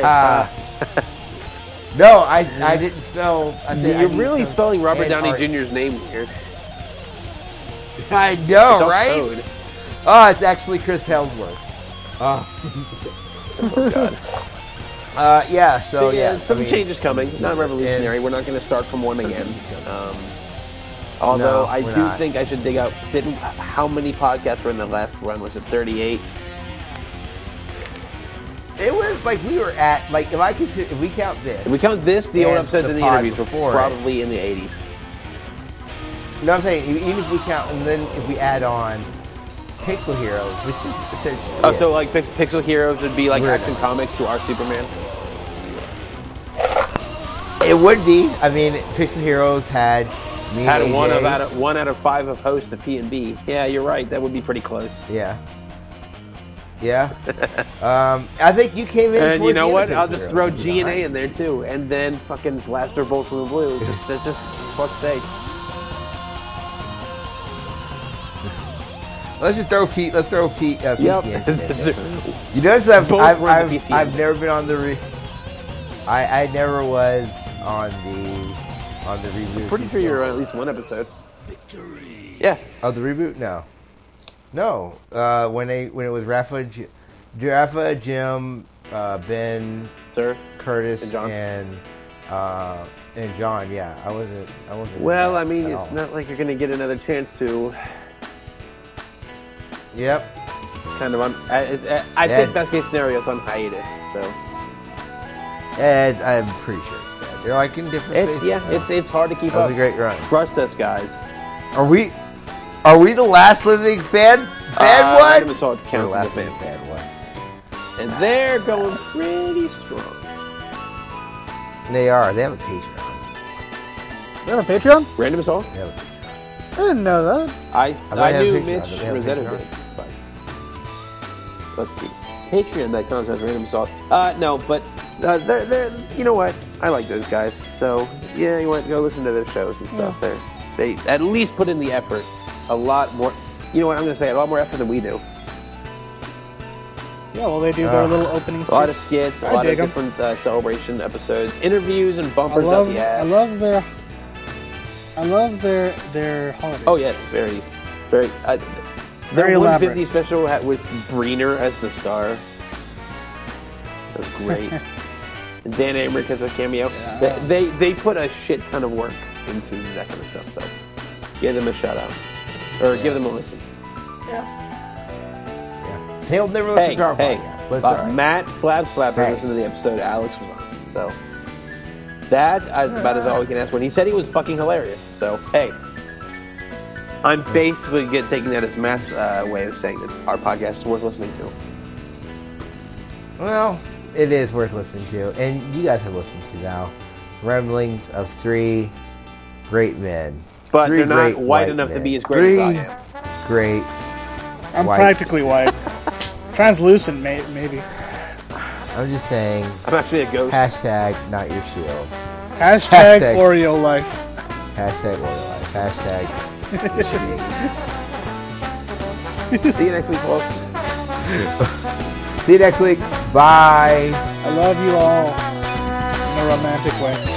No, I didn't spell. You're really spelling Robert Downey Jr.'s name weird. I know, it's right? Code. Oh, it's actually Chris Hemsworth. Oh God. Some changes coming. Not revolutionary. We're not going to start from one again. Although I do think I should dig out. How many podcasts were in the last run? Was it 38? It was like we were at if we count this, the old episodes and the interviews were probably in the 80s. No, I'm saying even if we count, and then if we add on Pixel Heroes, which is essentially so like Pixel Heroes would be like Action Comics to our Superman. It would be. I mean, Pixel Heroes had one out of 5 of hosts of P&B. Yeah, you're right. That would be pretty close. Yeah. I think you came in. And you know what? I'll just throw G&A in there too, and then fucking Blaster Bolt from the Blue. just fuck's sake. Let's throw PC in. You notice I've never been on the I never was on the reboot. I'm pretty sure you're on at least one episode. Yeah. Oh, the reboot? No. When it was Rafa, Jim, Ben, Sir, Curtis, and John. And John. Yeah, I wasn't. Well, I mean, it's not like you're gonna get another chance to. Yep. Kind of on. I think best case scenario it's on hiatus. So. And I'm pretty sure it's dead. They're like in different. It's hard to keep up. That was a great run. Trust us, guys. Are we the last living fan one? Random Assault counts as a fan one. And they're going pretty strong. They are. They have a Patreon. They have a Patreon? Random Assault? Yeah. I didn't know that. I knew Mitch Rosetta did. But let's see. Patreon.com says Random Assault. No, but they're you know what? I like those guys. So yeah, you want to go listen to their shows and stuff. Yeah. They at least put in the effort. A lot more. You know what I'm going to say? A lot more effort than we do. Yeah, well, they do their little opening skits. A lot of skits, a lot of different celebration episode episodes, interviews, and bumpers up the ass. I love their holiday. Oh yes, very, very. Their 150 special with Breener as the star. That was great. And Dan Amrich as a cameo. Yeah. They put a shit ton of work into that kind of stuff. So give them a shout out, or give them a listen. Yeah. He'll never listen to our podcast. But Matt Slapper listened to the episode Alex was on. So that's about as all we can ask for. And he said he was fucking hilarious. So hey, I'm basically taking that as Matt's way of saying that our podcast is worth listening to. Well, it is worth listening to, and you guys have listened to now. Ramblings of 3 great men. But they're not white enough to be as great as I am. Great. I'm practically white. Translucent, maybe. I'm just saying. I'm actually a ghost. Hashtag not your shield. Hashtag Oreo life. Hashtag Oreo life. Hashtag. See you next week, folks. See you next week. Bye. I love you all in a romantic way.